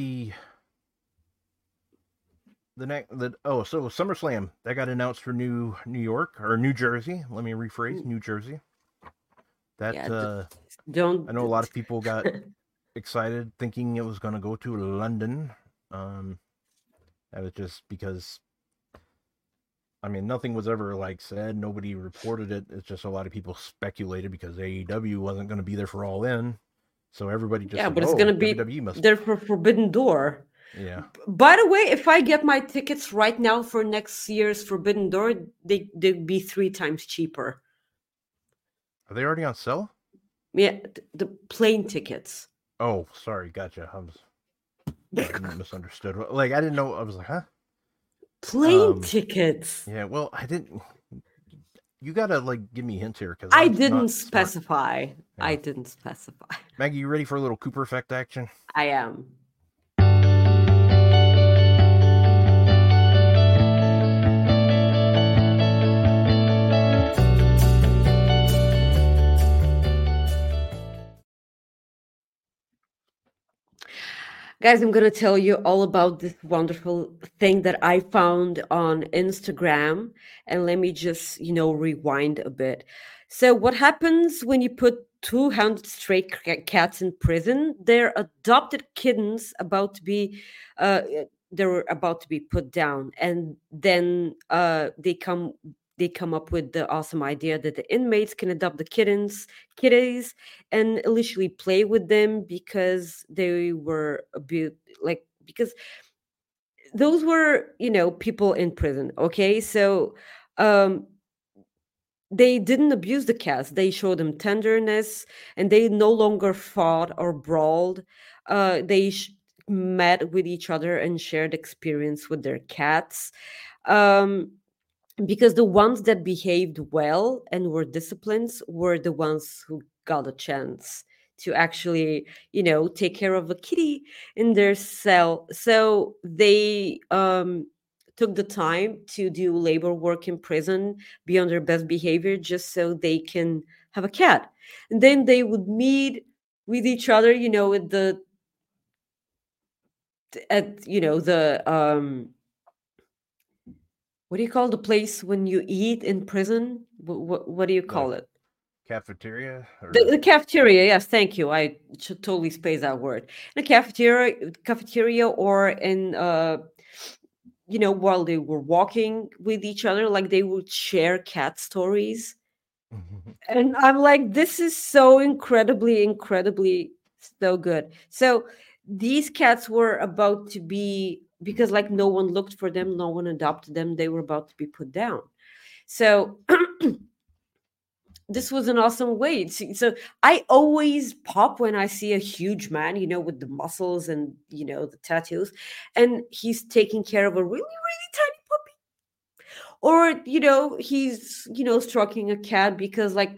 so SummerSlam that got announced for New York or New Jersey. Let me rephrase, New Jersey. That I know a lot of people got excited thinking it was going to go to London. That was just because, I mean, nothing was ever said. Nobody reported it. It's just a lot of people speculated because AEW wasn't going to be there for All In. So everybody just said, but it's going to be there for Forbidden Door. Yeah. By the way, if I get my tickets right now for next year's Forbidden Door, they'd be 3 times cheaper. Are they already on sale? Yeah, the plane tickets. Oh, sorry. Gotcha. I misunderstood. I didn't know. I was like, huh? Plane tickets. Yeah, well, I didn't. You gotta give me hints here because I didn't specify. Yeah. I didn't specify. Maggie, you ready for a little Cooper effect action? I am. Guys, I'm going to tell you all about this wonderful thing that I found on Instagram. And let me just, rewind a bit. So what happens when you put 200 stray cats in prison? They're adopted kittens about to be, they're about to be put down. And then they come up with the awesome idea that the inmates can adopt the kitties, and literally play with them because they were abused, because those were, people in prison. Okay, so they didn't abuse the cats. They showed them tenderness, and they no longer fought or brawled. They met with each other and shared experience with their cats. Because the ones that behaved well and were disciplined were the ones who got a chance to actually, take care of a kitty in their cell. So they took the time to do labor work in prison, be on their best behavior, just so they can have a cat. And then they would meet with each other, what do you call the place when you eat in prison? What do you call it? Cafeteria? The cafeteria, yes, thank you. I should totally space that word. In a cafeteria or in while they were walking with each other, like they would share cat stories. And I'm like, this is so incredibly, incredibly so good. So these cats were about to be, because like no one looked for them, no one adopted them, they were about to be put down. So this was an awesome way. So I always pop when I see a huge man, with the muscles and, the tattoos, and he's taking care of a really, really tiny puppy. Or, he's, stroking a cat, because like,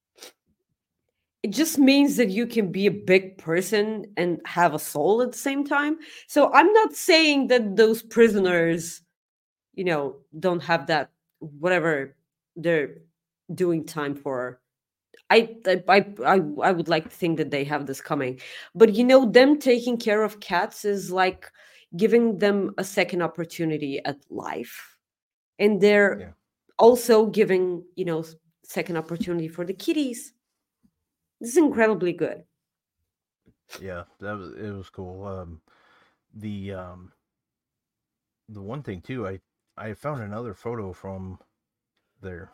it just means that you can be a big person and have a soul at the same time. So I'm not saying that those prisoners, don't have that, whatever they're doing time for. I would like to think that they have this coming. But them taking care of cats is like giving them a second opportunity at life. And they're also giving, second opportunity for the kitties. This is incredibly good. Yeah, it was cool. The one thing too, I found another photo from there.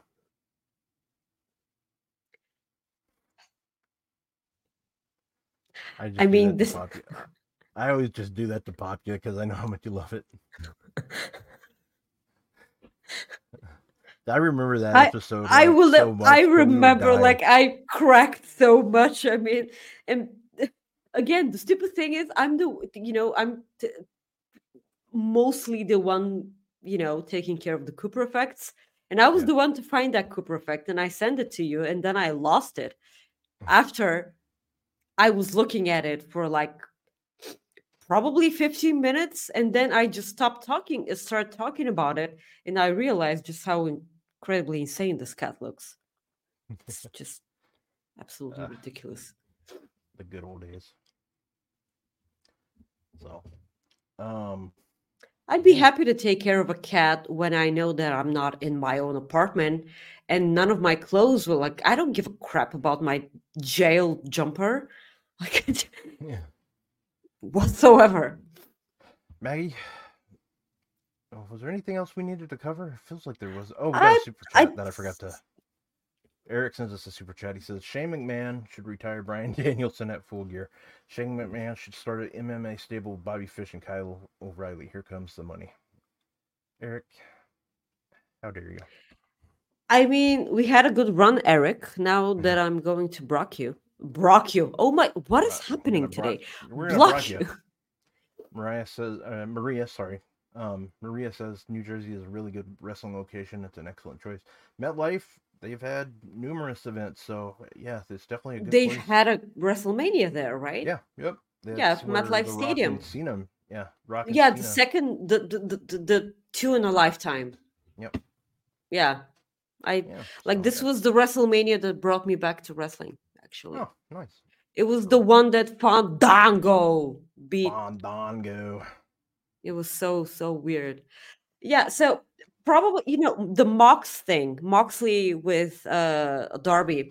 I mean, this. I always just do that to pop you because I know how much you love it. I remember that episode. I remember, like, I cracked so much. I mean, and again, the stupid thing is, I'm mostly the one, taking care of the Cooper effects. And I was the one to find that Cooper effect, and I sent it to you, and then I lost it after I was looking at it for like probably 15 minutes, and then I just started talking about it, and I realized just how incredibly insane this cat looks. It's just absolutely ridiculous. The good old days. So, I'd be happy to take care of a cat when I know that I'm not in my own apartment and none of my clothes will, like, I don't give a crap about my jail jumper. Like, whatsoever. Maggie, was there anything else we needed to cover? It feels like there was. Oh, we got a super chat that I forgot to. Eric sends us a super chat. He says Shane McMahon should retire Bryan Danielson at Full Gear. Shane McMahon should start an MMA stable with Bobby Fish and Kyle O'Reilly. Here comes the money. Eric, how dare you? I mean, we had a good run, Eric. Now that I'm going to block you. Oh my, what is happening today? Block you. Maria says New Jersey is a really good wrestling location. It's an excellent choice. MetLife, they've had numerous events, so yeah, it's definitely a good place. They've had a WrestleMania there, right? Yeah, yep. That's MetLife Stadium. Cena, Rock and Cena. The second, the two in a lifetime. Yep. Yeah, this was the WrestleMania that brought me back to wrestling. Actually, oh, nice. It was the one that Fandango beat. Fandango. It was so weird. Yeah, so probably the Mox thing, Moxley with Darby.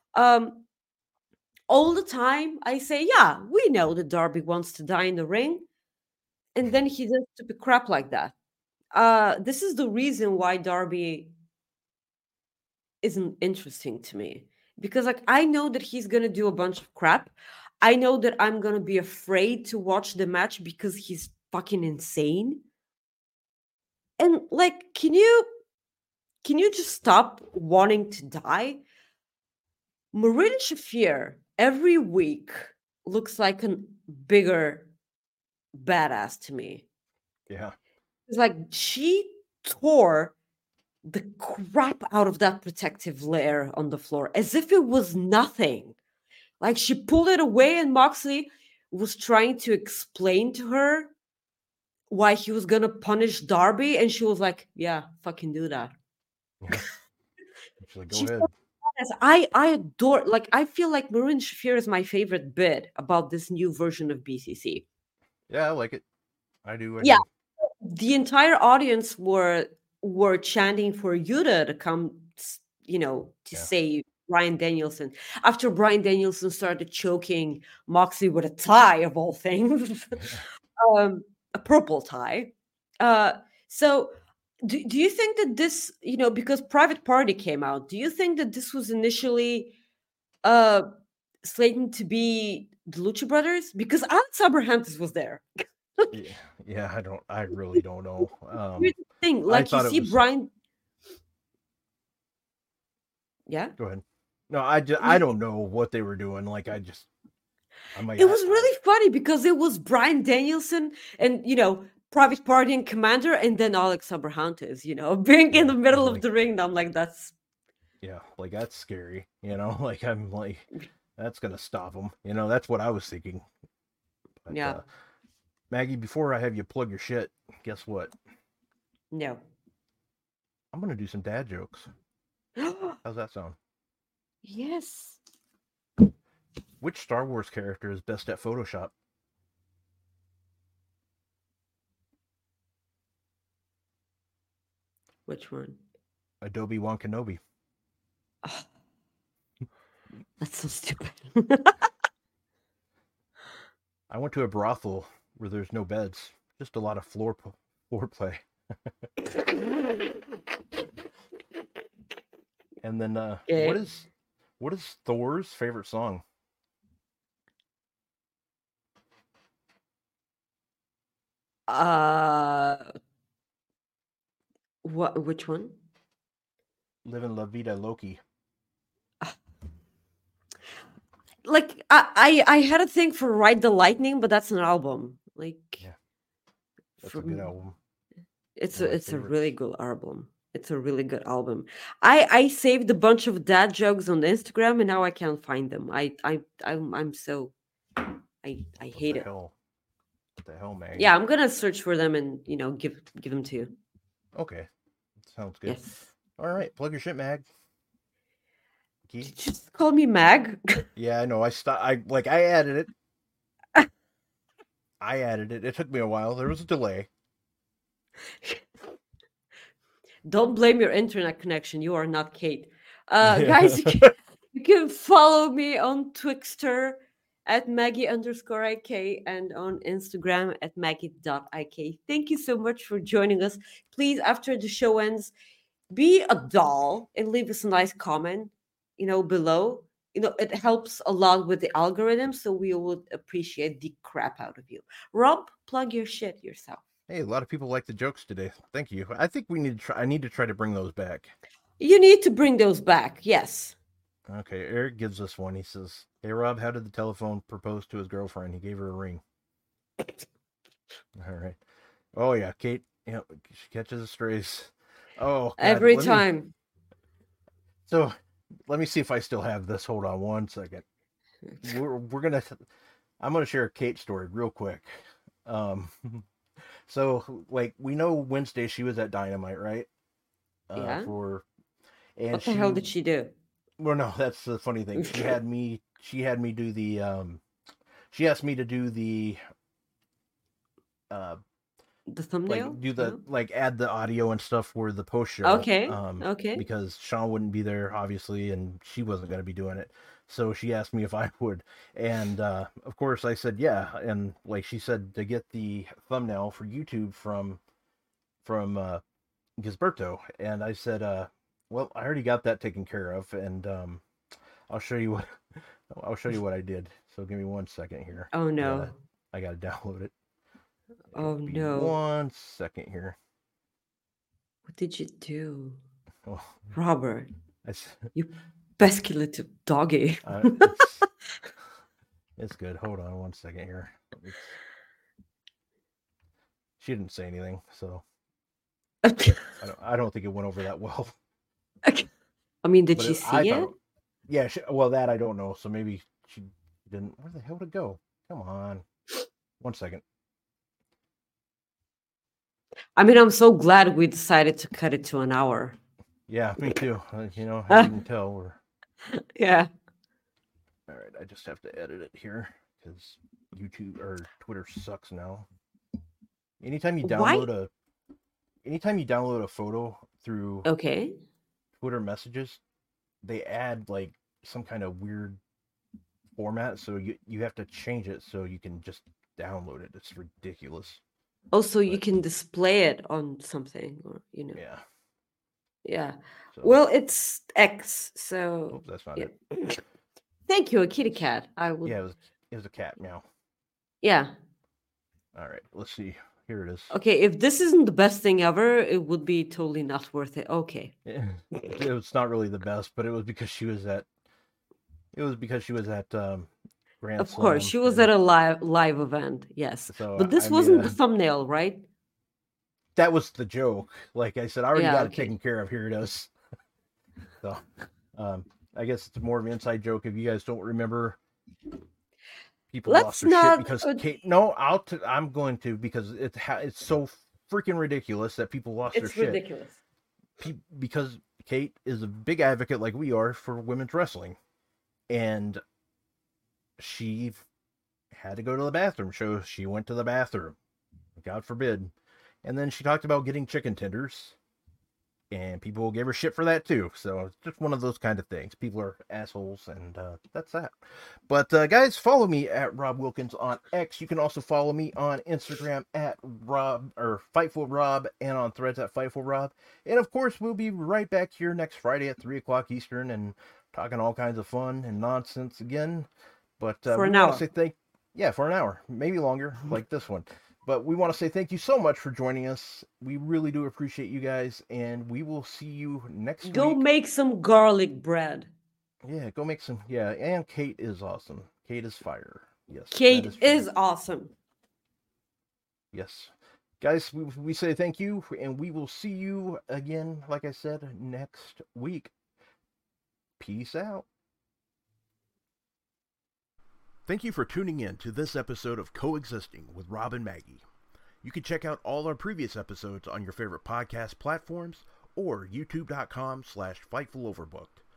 All the time I say, yeah, we know that Darby wants to die in the ring, and then he does stupid crap like that. This is the reason why Darby isn't interesting to me. Because like I know that he's gonna do a bunch of crap. I know that I'm gonna be afraid to watch the match because he's fucking insane. And like, can you just stop wanting to die? Marina Shafir every week looks like a bigger badass to me. Yeah. It's like she tore the crap out of that protective layer on the floor as if it was nothing. Like she pulled it away, and Moxley was trying to explain to her why he was gonna punish Darby, and she was like, yeah, fucking do that. Yeah. She's like, go ahead. I adore, like, I feel like Marina Shafir is my favorite bit about this new version of BCC. Yeah, I like it. I do. Yeah. The entire audience were chanting for Yuta to come, save Bryan Danielson. After Bryan Danielson started choking Moxley with a tie of all things, a purple tie. So, do you think that this, because Private Party came out, do you think that this was initially uh slated to be the Lucha Brothers? Because Alex Abrahantes was there. Yeah, I really don't know. Here's the thing, I like you thought it see was. Brian. Yeah. Go ahead. No, I don't know what they were doing. Like I'm like, It was really funny because it was Brian Danielson and Private Party and Commander, and then Alex Abrahantes, being in the middle of the ring. And I'm like, that's like that's scary, Like I'm like, that's gonna stop them, That's what I was thinking. But, yeah. Maggie, before I have you plug your shit, guess what? No. I'm gonna do some dad jokes. How's that sound? Yes. Which Star Wars character is best at Photoshop? Which one? Obi-Wan Kenobi. Oh, that's so stupid. I went to a brothel where there's no beds, just a lot of floor play. And then what is Thor's favorite song? Which one? Living La Vida Loki. Like I had a thing for Ride the Lightning, but that's an album. Like, yeah, that's a good album. It's a really good album. It's a really good album. I saved a bunch of dad jokes on Instagram, and now I can't find them. I'm so I hate it. What the hell, man? Yeah, I'm gonna search for them and give them to you. Okay, sounds good. Yes. All right, plug your shit, Mag. Did you just call me Mag? Yeah, I know. I added it. I added it. It took me a while. There was a delay. Don't blame your internet connection. You are not Kate. Guys, you can follow me on Twixter at Maggie_IK and on Instagram at Maggie.IK. Thank you so much for joining us. Please, after the show ends, be a doll and leave us a nice comment, below. It helps a lot with the algorithm, so we would appreciate the crap out of you. Rob, plug your shit yourself. Hey, a lot of people like the jokes today. Thank you. I think I need to try to bring those back. You need to bring those back, yes. Okay, Eric gives us one. He says, "Hey, Rob, how did the telephone propose to his girlfriend? He gave her a ring." All right. Oh, yeah, Kate. Yeah, she catches the strays. Oh, God, every time. So, let me see if I still have this. Hold on one second. I'm gonna share a Kate story real quick. So, like, we know Wednesday she was at Dynamite, right? Yeah. What the hell did she do? Well, no, that's the funny thing. She had me do the she asked me to do the thumbnail, add the audio and stuff for the post show. Okay. Because Sean wouldn't be there, obviously, and she wasn't going to be doing it. So she asked me if I would, and of course I said yeah. And like she said, to get the thumbnail for YouTube from Gisberto, and I said, well, I already got that taken care of, and I'll show you what I did. So give me 1 second here. Oh no, I gotta download it. Oh no! 1 second here. What did you do, oh. Robert? You speculative doggy. It's good. Hold on 1 second here. She didn't say anything, so I don't think it went over that well. I mean, did she see it? Yeah. Well, that I don't know. So maybe she didn't. Where the hell did it go? Come on. 1 second. I mean, I'm so glad we decided to cut it to an hour. Yeah, me too. As you can tell, we're... Yeah. All right, I just have to edit it here because YouTube or Twitter sucks now. Anytime you download a photo through Twitter messages, they add like some kind of weird format, so you have to change it so you can just download it. It's ridiculous. Also, you But- can display it on something, or Yeah. Yeah. So, Well, it's X, so oops, that's not yeah. it. Thank you, a kitty cat. I would. Yeah, it was a cat meow. Yeah. All right, let's see. Here it is. Okay, if this isn't the best thing ever, it would be totally not worth it. Okay. It was not really the best, but it was because she was at. It was because she was at Grand Of course, Slam, she was and at a live event. Yes. so But this I wasn't made the thumbnail, right? that was the joke. Like I said, I already Yeah, got it okay. taken care of. Here it is. So, I guess it's more of an inside joke. If you guys don't remember, people Let's lost their not, shit because uh, Kate. No, I'm going to because it's so freaking ridiculous that people lost their It's shit. ridiculous. Because Kate is a big advocate, like we are, for women's wrestling, and she had to go to the bathroom. So she went to the bathroom. God forbid. And then she talked about getting chicken tenders, and people gave her shit for that too. So it's just one of those kind of things. People are assholes, and that's that. But guys, follow me at Rob Wilkins on X. You can also follow me on Instagram at Rob or Fightful Rob, and on Threads at Fightful Rob. And of course, we'll be right back here next Friday at 3:00 Eastern, and talking all kinds of fun and nonsense again. But For we an want hour. to say for an hour, maybe longer, like this one. But we want to say thank you so much for joining us. We really do appreciate you guys, and we will see you next Go week. make some garlic bread. Yeah, go make some. Yeah, and Kate is awesome. Kate is fire. Yes. that Kate true. is awesome. Yes. Guys, we say thank you, and we will see you again, like I said, next week. Peace out. Thank you for tuning in to this episode of Coexisting with Rob and Maggie. You can check out all our previous episodes on your favorite podcast platforms or youtube.com/FightfulOverbooked.